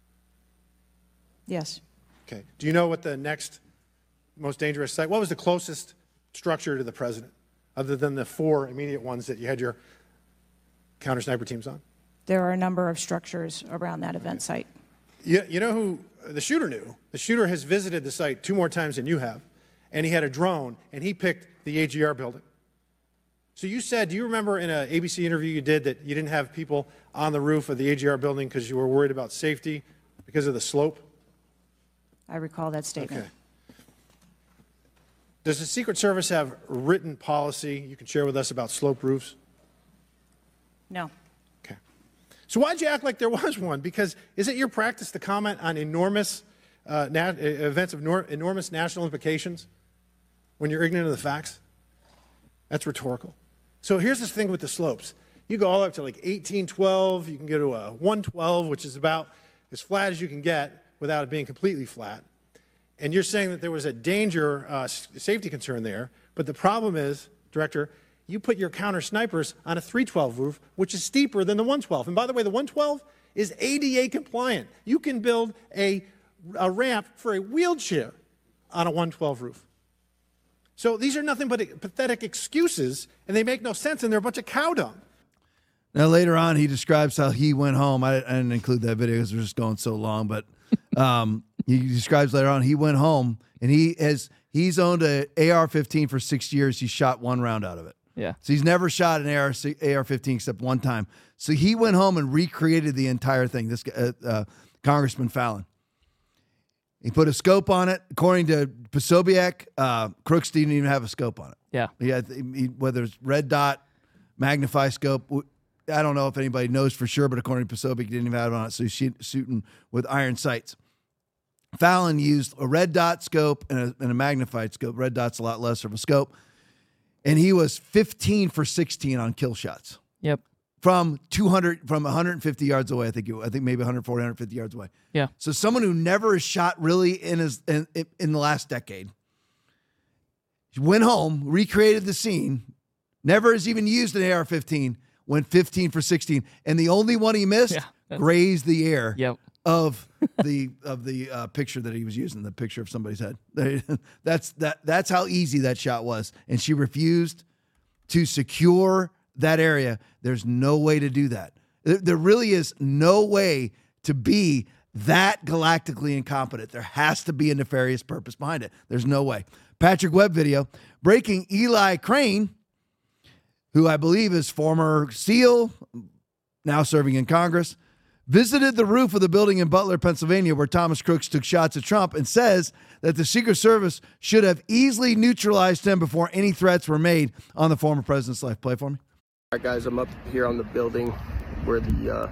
Yes. Okay. Do you know what the next most dangerous site? What was the closest structure to the president, other than the four immediate ones that you had your counter sniper teams on? There are a number of structures around that event site. You, you know who the shooter knew? The shooter has visited the site two more times than you have, and he had a drone, and he picked the A G R building. So you said, do you remember in an A B C interview you did that you didn't have people on the roof of the A G R building because you were worried about safety because of the slope? I recall that statement. Okay. Does the Secret Service have written policy you can share with us about slope roofs? No. Okay. So why'd you act like there was one? Because is it your practice to comment on enormous uh, nat- events of nor- enormous national implications when you're ignorant of the facts? That's rhetorical. So here's this thing with the slopes. You go all up to like eighteen twelve. You can go to a one twelve, which is about as flat as you can get without it being completely flat. And you're saying that there was a danger, uh, safety concern there. But the problem is, Director, you put your counter snipers on a three twelve roof, which is steeper than the one twelve. And by the way, the one twelve is A D A compliant. You can build a, a ramp for a wheelchair on a one twelve roof. So these are nothing but pathetic excuses, and they make no sense, and they're a bunch of cow dung. Now, later on, he describes how he went home. I, I didn't include that video because we're just going so long, but um, he describes later on he went home, and he has he's owned a A R fifteen for six years. He shot one round out of it. Yeah. So he's never shot an A R fifteen except one time. So he went home and recreated the entire thing, this uh, uh, Congressman Fallon. He put a scope on it. According to Posobiec, uh, Crooks didn't even have a scope on it. Yeah. He had, he, whether it's red dot, magnify scope, I don't know if anybody knows for sure, but according to Posobiec, he didn't even have it on it, so he's shooting with iron sights. Fallon used a red dot scope and a, and a magnified scope. Red dot's a lot less of a scope. And he was fifteen for sixteen on kill shots. Yep. From two hundred, from one hundred fifty yards away, I think. It, I think maybe one forty, one fifty yards away. Yeah. So someone who never has shot really in his in, in the last decade went home, recreated the scene, never has even used an A R fifteen, went fifteen for sixteen, and the only one he missed yeah, grazed the air yep. of the of the uh, picture that he was using, the picture of somebody's head. that's that. That's how easy that shot was, and she refused to secure that area. There's no way to do that. There really is no way to be that galactically incompetent. There has to be a nefarious purpose behind it. There's no way. Patrick Webb video breaking: Eli Crane, who I believe is former SEAL, now serving in Congress, visited the roof of the building in Butler, Pennsylvania, where Thomas Crooks took shots at Trump, and says that the Secret Service should have easily neutralized him before any threats were made on the former president's life. Play for me. All right, guys, I'm up here on the building where the uh,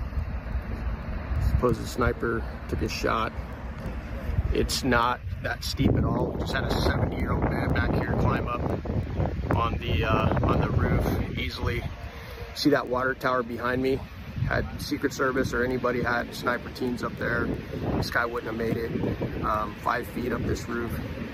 supposed sniper took a shot. It's not that steep at all. We just had a seventy-year-old man back here climb up on the uh, on the roof easily. See that water tower behind me? Had Secret Service or anybody had sniper teams up there, this guy wouldn't have made it um, five feet up this roof.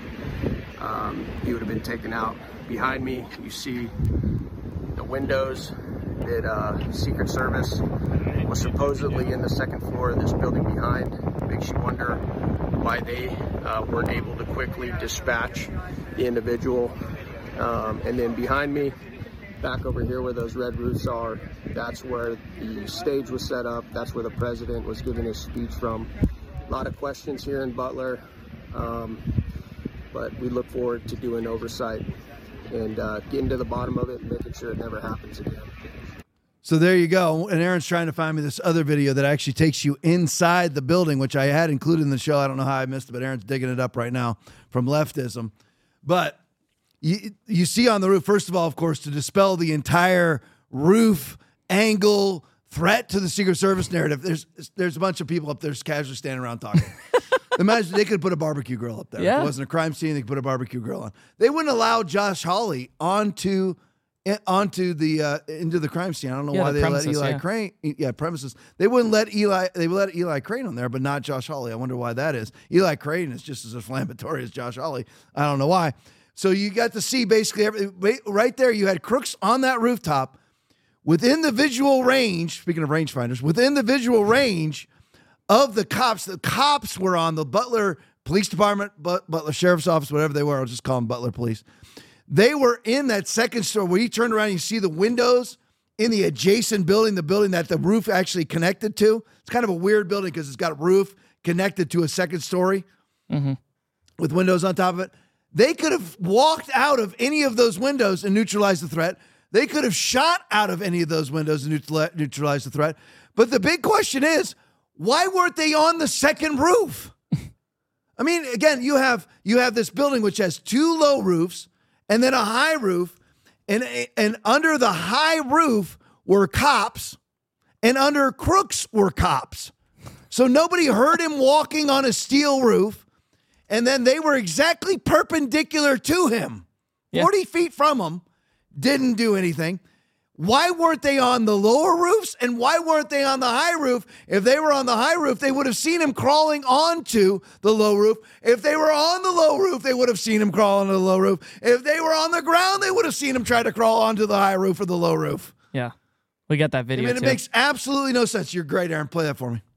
Um, he would have been taken out. Behind me, you see the windows that uh, Secret Service was supposedly in the second floor of this building behind. Makes you wonder why they uh, weren't able to quickly dispatch the individual. Um, and then behind me, back over here where those red roofs are, that's where the stage was set up. That's where the president was giving his speech from. A lot of questions here in Butler, um, but we look forward to doing oversight and uh, getting to the bottom of it and making sure it never happens again. So there you go. And Aaron's trying to find me this other video that actually takes you inside the building, which I had included in the show. I don't know how I missed it, but Aaron's digging it up right now from Leftism. But you, you see on the roof, first of all, of course, to dispel the entire roof angle threat to the Secret Service narrative, there's there's a bunch of people up there just casually standing around talking. Imagine they could put a barbecue grill up there. Yeah. If it wasn't a crime scene, they could put a barbecue grill on. They wouldn't allow Josh Hawley onto onto the uh, into the crime scene. I don't know Yeah, why the they let premises, Eli yeah. Crane. Yeah, premises. They wouldn't let Eli. They would let Eli Crane on there, but not Josh Hawley. I wonder why that is. Eli Crane is just as inflammatory as Josh Hawley. I don't know why. So you got to see basically everything right there. You had crooks on that rooftop within the visual range. Speaking of rangefinders, within the visual range of the cops. The cops were on the Butler Police Department, but Butler Sheriff's Office, whatever they were. I'll just call them Butler Police. They were in that second story where you turn around and you see the windows in the adjacent building, the building that the roof actually connected to. It's kind of a weird building because it's got a roof connected to a second story mm-hmm. with windows on top of it. They could have walked out of any of those windows and neutralized the threat. They could have shot out of any of those windows and neutralized the threat. But the big question is, why weren't they on the second roof? I mean, again, you have you have this building which has two low roofs and then a high roof, and and under the high roof were cops, and under crooks were cops. So nobody heard him walking on a steel roof, and then they were exactly perpendicular to him, Yeah. forty feet from him, didn't do anything. Why weren't they on the lower roofs, and why weren't they on the high roof? If they were on the high roof, they would have seen him crawling onto the low roof. If they were on the low roof, they would have seen him crawl onto the low roof. If they were on the ground, they would have seen him try to crawl onto the high roof or the low roof. Yeah. We got that video I mean, it too. makes absolutely no sense. You're great, Aaron. Play that for me.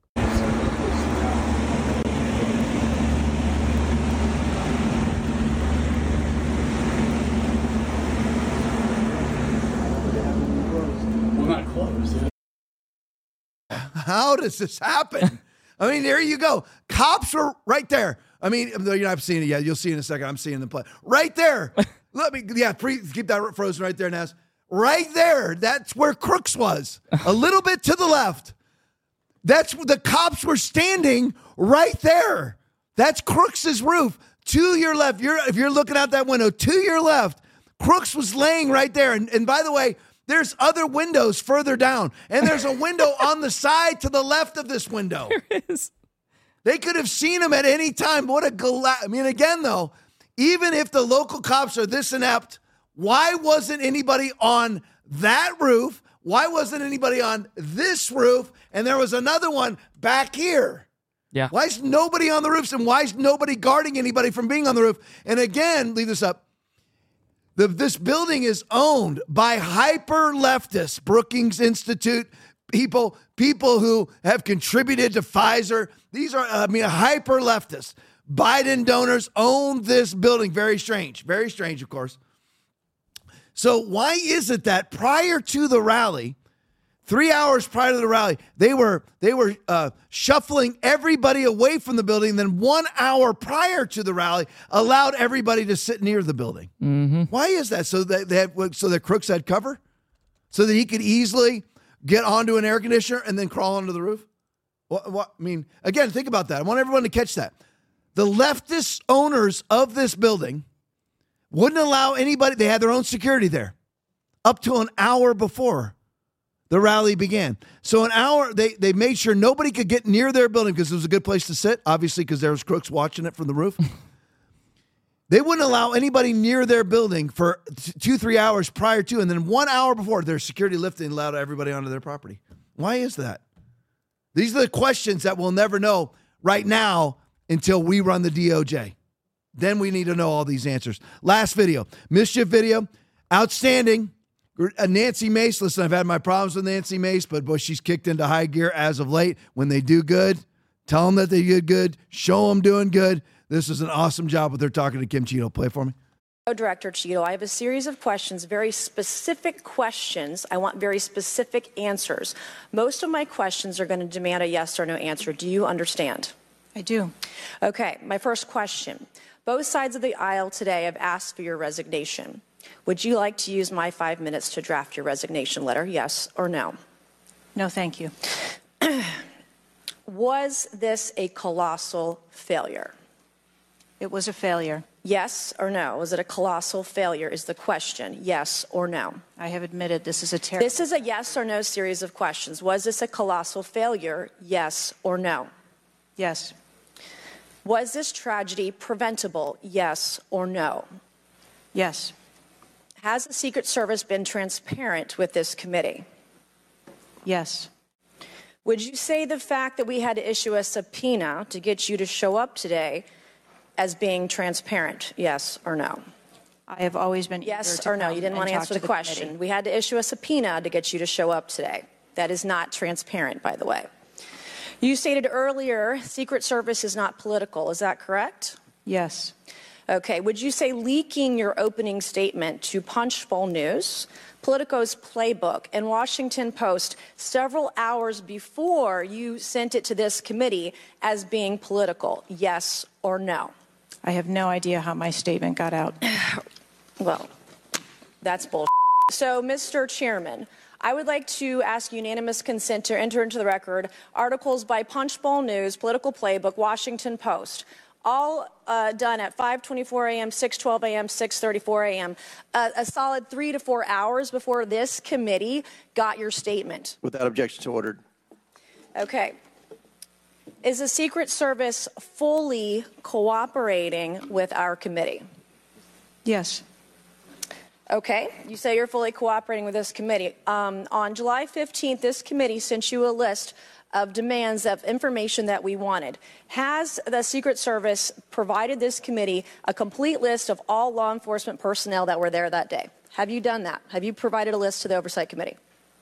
How does this happen? I mean, there you go. Cops were right there. I mean, you're not seeing it yet. You'll see in a second. I'm seeing them play. Right there. Let me, yeah, pre, keep that frozen right there, Naz. Right there. That's where Crooks was. A little bit to the left. That's where the cops were standing right there. That's Crooks's roof. To your left. You're, if you're looking out that window, to your left, Crooks was laying right there. And, and by the way, there's other windows further down, and there's a window on the side to the left of this window. There is. They could have seen him at any time. What a gala- I mean, again, though, even if the local cops are this inept, why wasn't anybody on that roof? Why wasn't anybody on this roof? And there was another one back here. Yeah. Why is nobody on the roofs, and why is nobody guarding anybody from being on the roof? And again, leave this up. The, this building is owned by hyper-leftists, Brookings Institute, people, people who have contributed to Pfizer. These are, I mean, hyper-leftists. Biden donors own this building. Very strange. Very strange, of course. So why is it that prior to the rally, three hours prior to the rally, they were they were uh, shuffling everybody away from the building. And then one hour prior to the rally, allowed everybody to sit near the building. Mm-hmm. Why is that? So that they had, so that Crooks had cover, so that he could easily get onto an air conditioner and then crawl onto the roof. What, what I mean, again, think about that. I want everyone to catch that. The leftist owners of this building wouldn't allow anybody. They had their own security there up to an hour before the rally began. So an hour, they, they made sure nobody could get near their building because it was a good place to sit, obviously because there was crooks watching it from the roof. They wouldn't allow anybody near their building for t- two, three hours prior to, and then one hour before, their security lifted and allowed everybody onto their property. Why is that? These are the questions that we'll never know right now until we run the D O J. Then we need to know all these answers. Last video, mischief video, outstanding. Nancy Mace, listen, I've had my problems with Nancy Mace, but boy, she's kicked into high gear as of late. When they do good, tell them that they did good, show them doing good. This is an awesome job with her talking to Kim Cheadle. Play for me. Director Cheadle, I have a series of questions, very specific questions. I want very specific answers. Most of my questions are going to demand a yes or no answer. Do you understand? I do. Okay, my first question. Both sides of the aisle today have asked for your resignation. Would you like to use my five minutes to draft your resignation letter, yes or no? No, thank you. Was this a colossal failure? It was a failure. Yes or no? Was it a colossal failure is the question. Yes or no? I have admitted this is a terrible... This is a yes or no series of questions. Was this a colossal failure? Yes or no? Yes. Was this tragedy preventable? Yes or no? Yes. Has the Secret Service been transparent with this committee? Yes. Would you say the fact that we had to issue a subpoena to get you to show up today as being transparent, yes or no? I have always been yes or no. You didn't want to answer the, the question. Committee. We had to issue a subpoena to get you to show up today. That is not transparent, by the way. You stated earlier Secret Service is not political. Is that correct? Yes. Okay. Would you say leaking your opening statement to Punchbowl News, Politico's Playbook, and Washington Post several hours before you sent it to this committee as being political, yes or no? I have no idea how my statement got out. Well, that's bull. So, Mister Chairman, I would like to ask unanimous consent to enter into the record articles by Punchbowl News, Political Playbook, Washington Post, all uh, done at five twenty-four a.m., six twelve a.m., six thirty-four a.m., uh, a solid three to four hours before this committee got your statement. Without objection to ordered. Okay. Is the Secret Service fully cooperating with our committee? Yes. Okay. You say you're fully cooperating with this committee. Um, on July fifteenth, this committee sent you a list of demands of information that we wanted. Has the Secret Service provided this committee a complete list of all law enforcement personnel that were there that day? Have you done that? Have you provided a list to the Oversight Committee?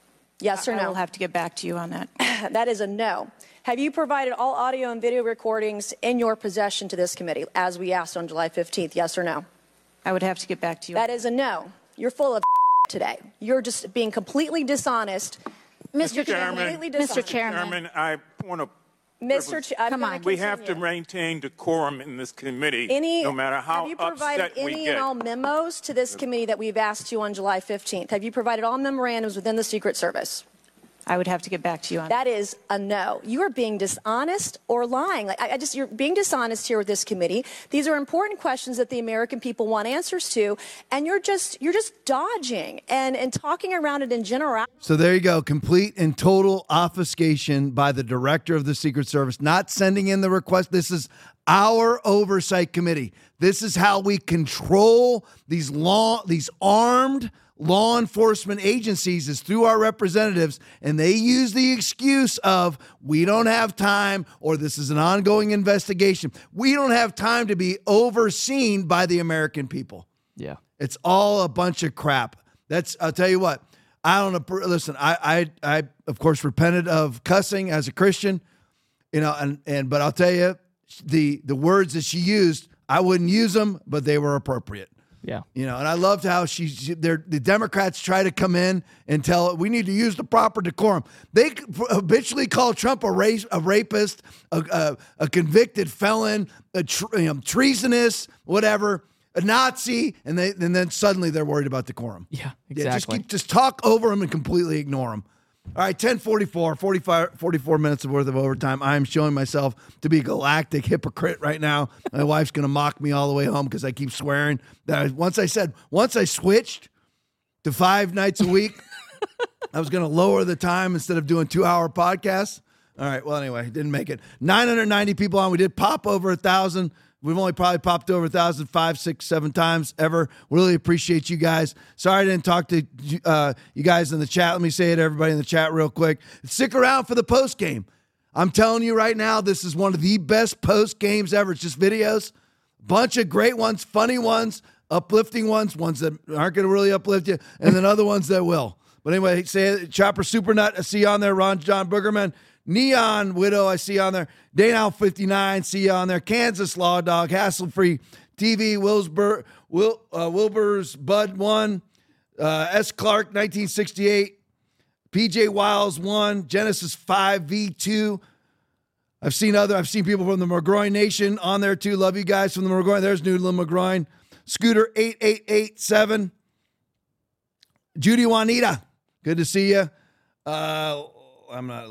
Yes or no? I will have to get back to you on that. That is a no. Have you provided all audio and video recordings in your possession to this committee, as we asked on July fifteenth, yes or no? I would have to get back to you. That is a no. You're full of today. You're just being completely dishonest. Mister Chairman, Mister Chairman, I want to. Mister Ch- Come on. We have to maintain decorum in this committee, any, no matter how upset we get. Have you provided any and all memos to this committee that we've asked you on July fifteenth? Have you provided all memorandums within the Secret Service? I would have to get back to you on that. That is a no. You are being dishonest or lying. Like I, I just, you're being dishonest here with this committee. These are important questions that the American people want answers to, and you're just, you're just dodging and, and talking around it in general. So there you go. Complete and total obfuscation by the director of the Secret Service, not sending in the request. This is our oversight committee. This is how we control these law, these armed law enforcement agencies is through our representatives, and they use the excuse of we don't have time or this is an ongoing investigation. We don't have time to be overseen by the American people. Yeah. It's all a bunch of crap. That's, I'll tell you what, I don't know. Listen, I, I, I of course repented of cussing as a Christian, you know, and, and, but I'll tell you the, the words that she used, I wouldn't use them, but they were appropriate. Yeah. You know, and I loved how she, she the Democrats try to come in and tell we need to use the proper decorum. They habitually call Trump a race, a rapist, a, a, a convicted felon, a tre- you know, treasonous, whatever, a Nazi, and they and then suddenly they're worried about decorum. Yeah, exactly. Yeah, just, keep, just talk over them and completely ignore them. All right, ten forty-four, forty-five, forty-four minutes worth of overtime. I am showing myself to be a galactic hypocrite right now. My wife's going to mock me all the way home because I keep swearing. That I, once I said, once I switched to five nights a week, I was going to lower the time instead of doing two-hour podcasts. All right. Well, anyway, didn't make it. nine hundred ninety people on. We did pop over a thousand. We've only probably popped over a thousand five, six, seven times ever. Really appreciate you guys. Sorry I didn't talk to uh, you guys in the chat. Let me say it to everybody in the chat real quick. Stick around for the post game. I'm telling you right now, this is one of the best post games ever. It's just videos, bunch of great ones, funny ones, uplifting ones, ones that aren't going to really uplift you, and then other ones that will. But anyway, say it. Chopper Super Nut, I see you on there. Ron John Boogerman. Neon Widow, I see you on there. Danow fifty-nine, see you on there. Kansas Law Dog, Hassle Free T V, Wilsbur, Wil, uh, Wilbur's Bud one, uh, S. Clark nineteen sixty-eight, P J Wiles one, Genesis five V two. I've seen other, I've seen people from the McGroin Nation on there too. Love you guys from the McGroin. There's Noodle McGroin. Scooter eight eight eight seven. Judy Juanita, good to see you. Uh, I'm not.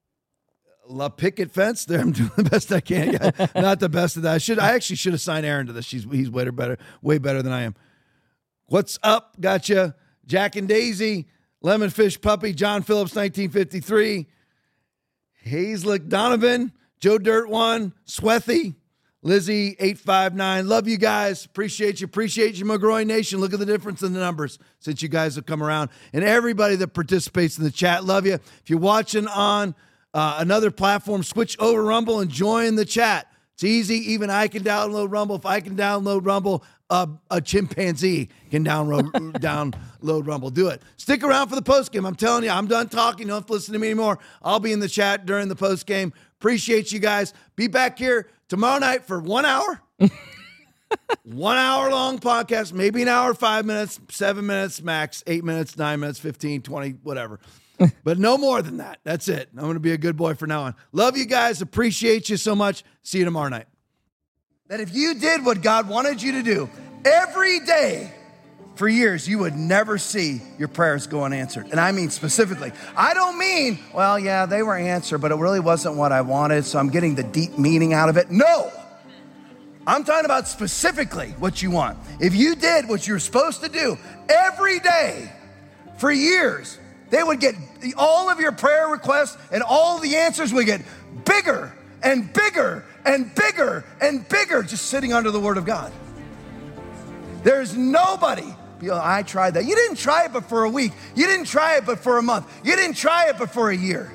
La Picket Fence. There, I'm doing the best I can. Yeah, not the best of that. I should. I actually should have signed Aaron to this. She's he's way better, way better than I am. What's up? Gotcha. Jack and Daisy, Lemonfish Puppy, John Phillips, nineteen fifty-three, Hazelip Donovan, Joe Dirt One, Swethy, Lizzie eight five nine. Love you guys. Appreciate you. Appreciate you, McGroin Nation. Look at the difference in the numbers since you guys have come around, and everybody that participates in the chat. Love you. If you're watching on Uh, another platform, switch over Rumble and join the chat. It's easy. Even I can download Rumble. If I can download Rumble, uh, a chimpanzee can download download Rumble. Do it. Stick around for the post game. I'm telling you, I'm done talking. You don't have to listen to me anymore. I'll be in the chat during the post game. Appreciate you guys. Be back here tomorrow night for one hour. One hour long podcast, maybe an hour, five minutes, seven minutes max, eight minutes, nine minutes, fifteen, twenty, whatever. But no more than that. That's it. I'm going to be a good boy from now on. Love you guys. Appreciate you so much. See you tomorrow night. That if you did what God wanted you to do every day for years, you would never see your prayers go unanswered. And I mean specifically. I don't mean, well, yeah, they were answered, but it really wasn't what I wanted, so I'm getting the deep meaning out of it. No. I'm talking about specifically what you want. If you did what you were supposed to do every day for years, they would get all of your prayer requests and all the answers would get bigger and bigger and bigger and bigger just sitting under the Word of God. There's nobody. You know, I tried that. You didn't try it but for a week. You didn't try it but for a month. You didn't try it but for a year.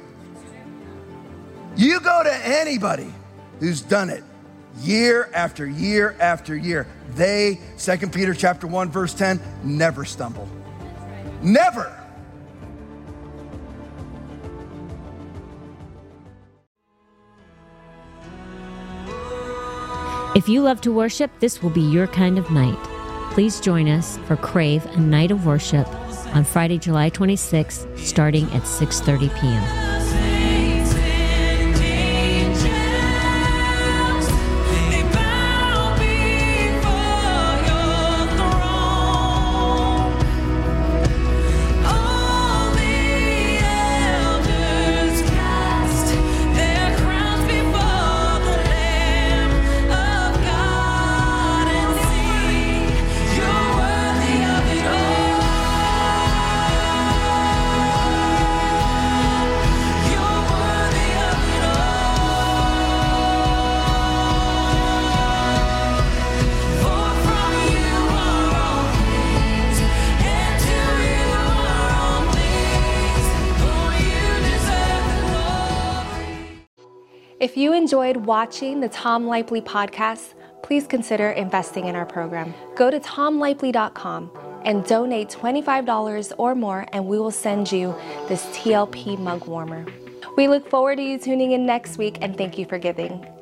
You go to anybody who's done it year after year after year. They, Second Peter chapter one, verse ten, never stumble. Never. If you love to worship, this will be your kind of night. Please join us for Crave, a night of worship on Friday, July twenty-sixth, starting at six thirty p.m. If you enjoyed watching the Tom Lipley podcast, please consider investing in our program. Go to tom lipley dot com and donate twenty-five dollars or more, and we will send you this T L P mug warmer. We look forward to you tuning in next week, and thank you for giving.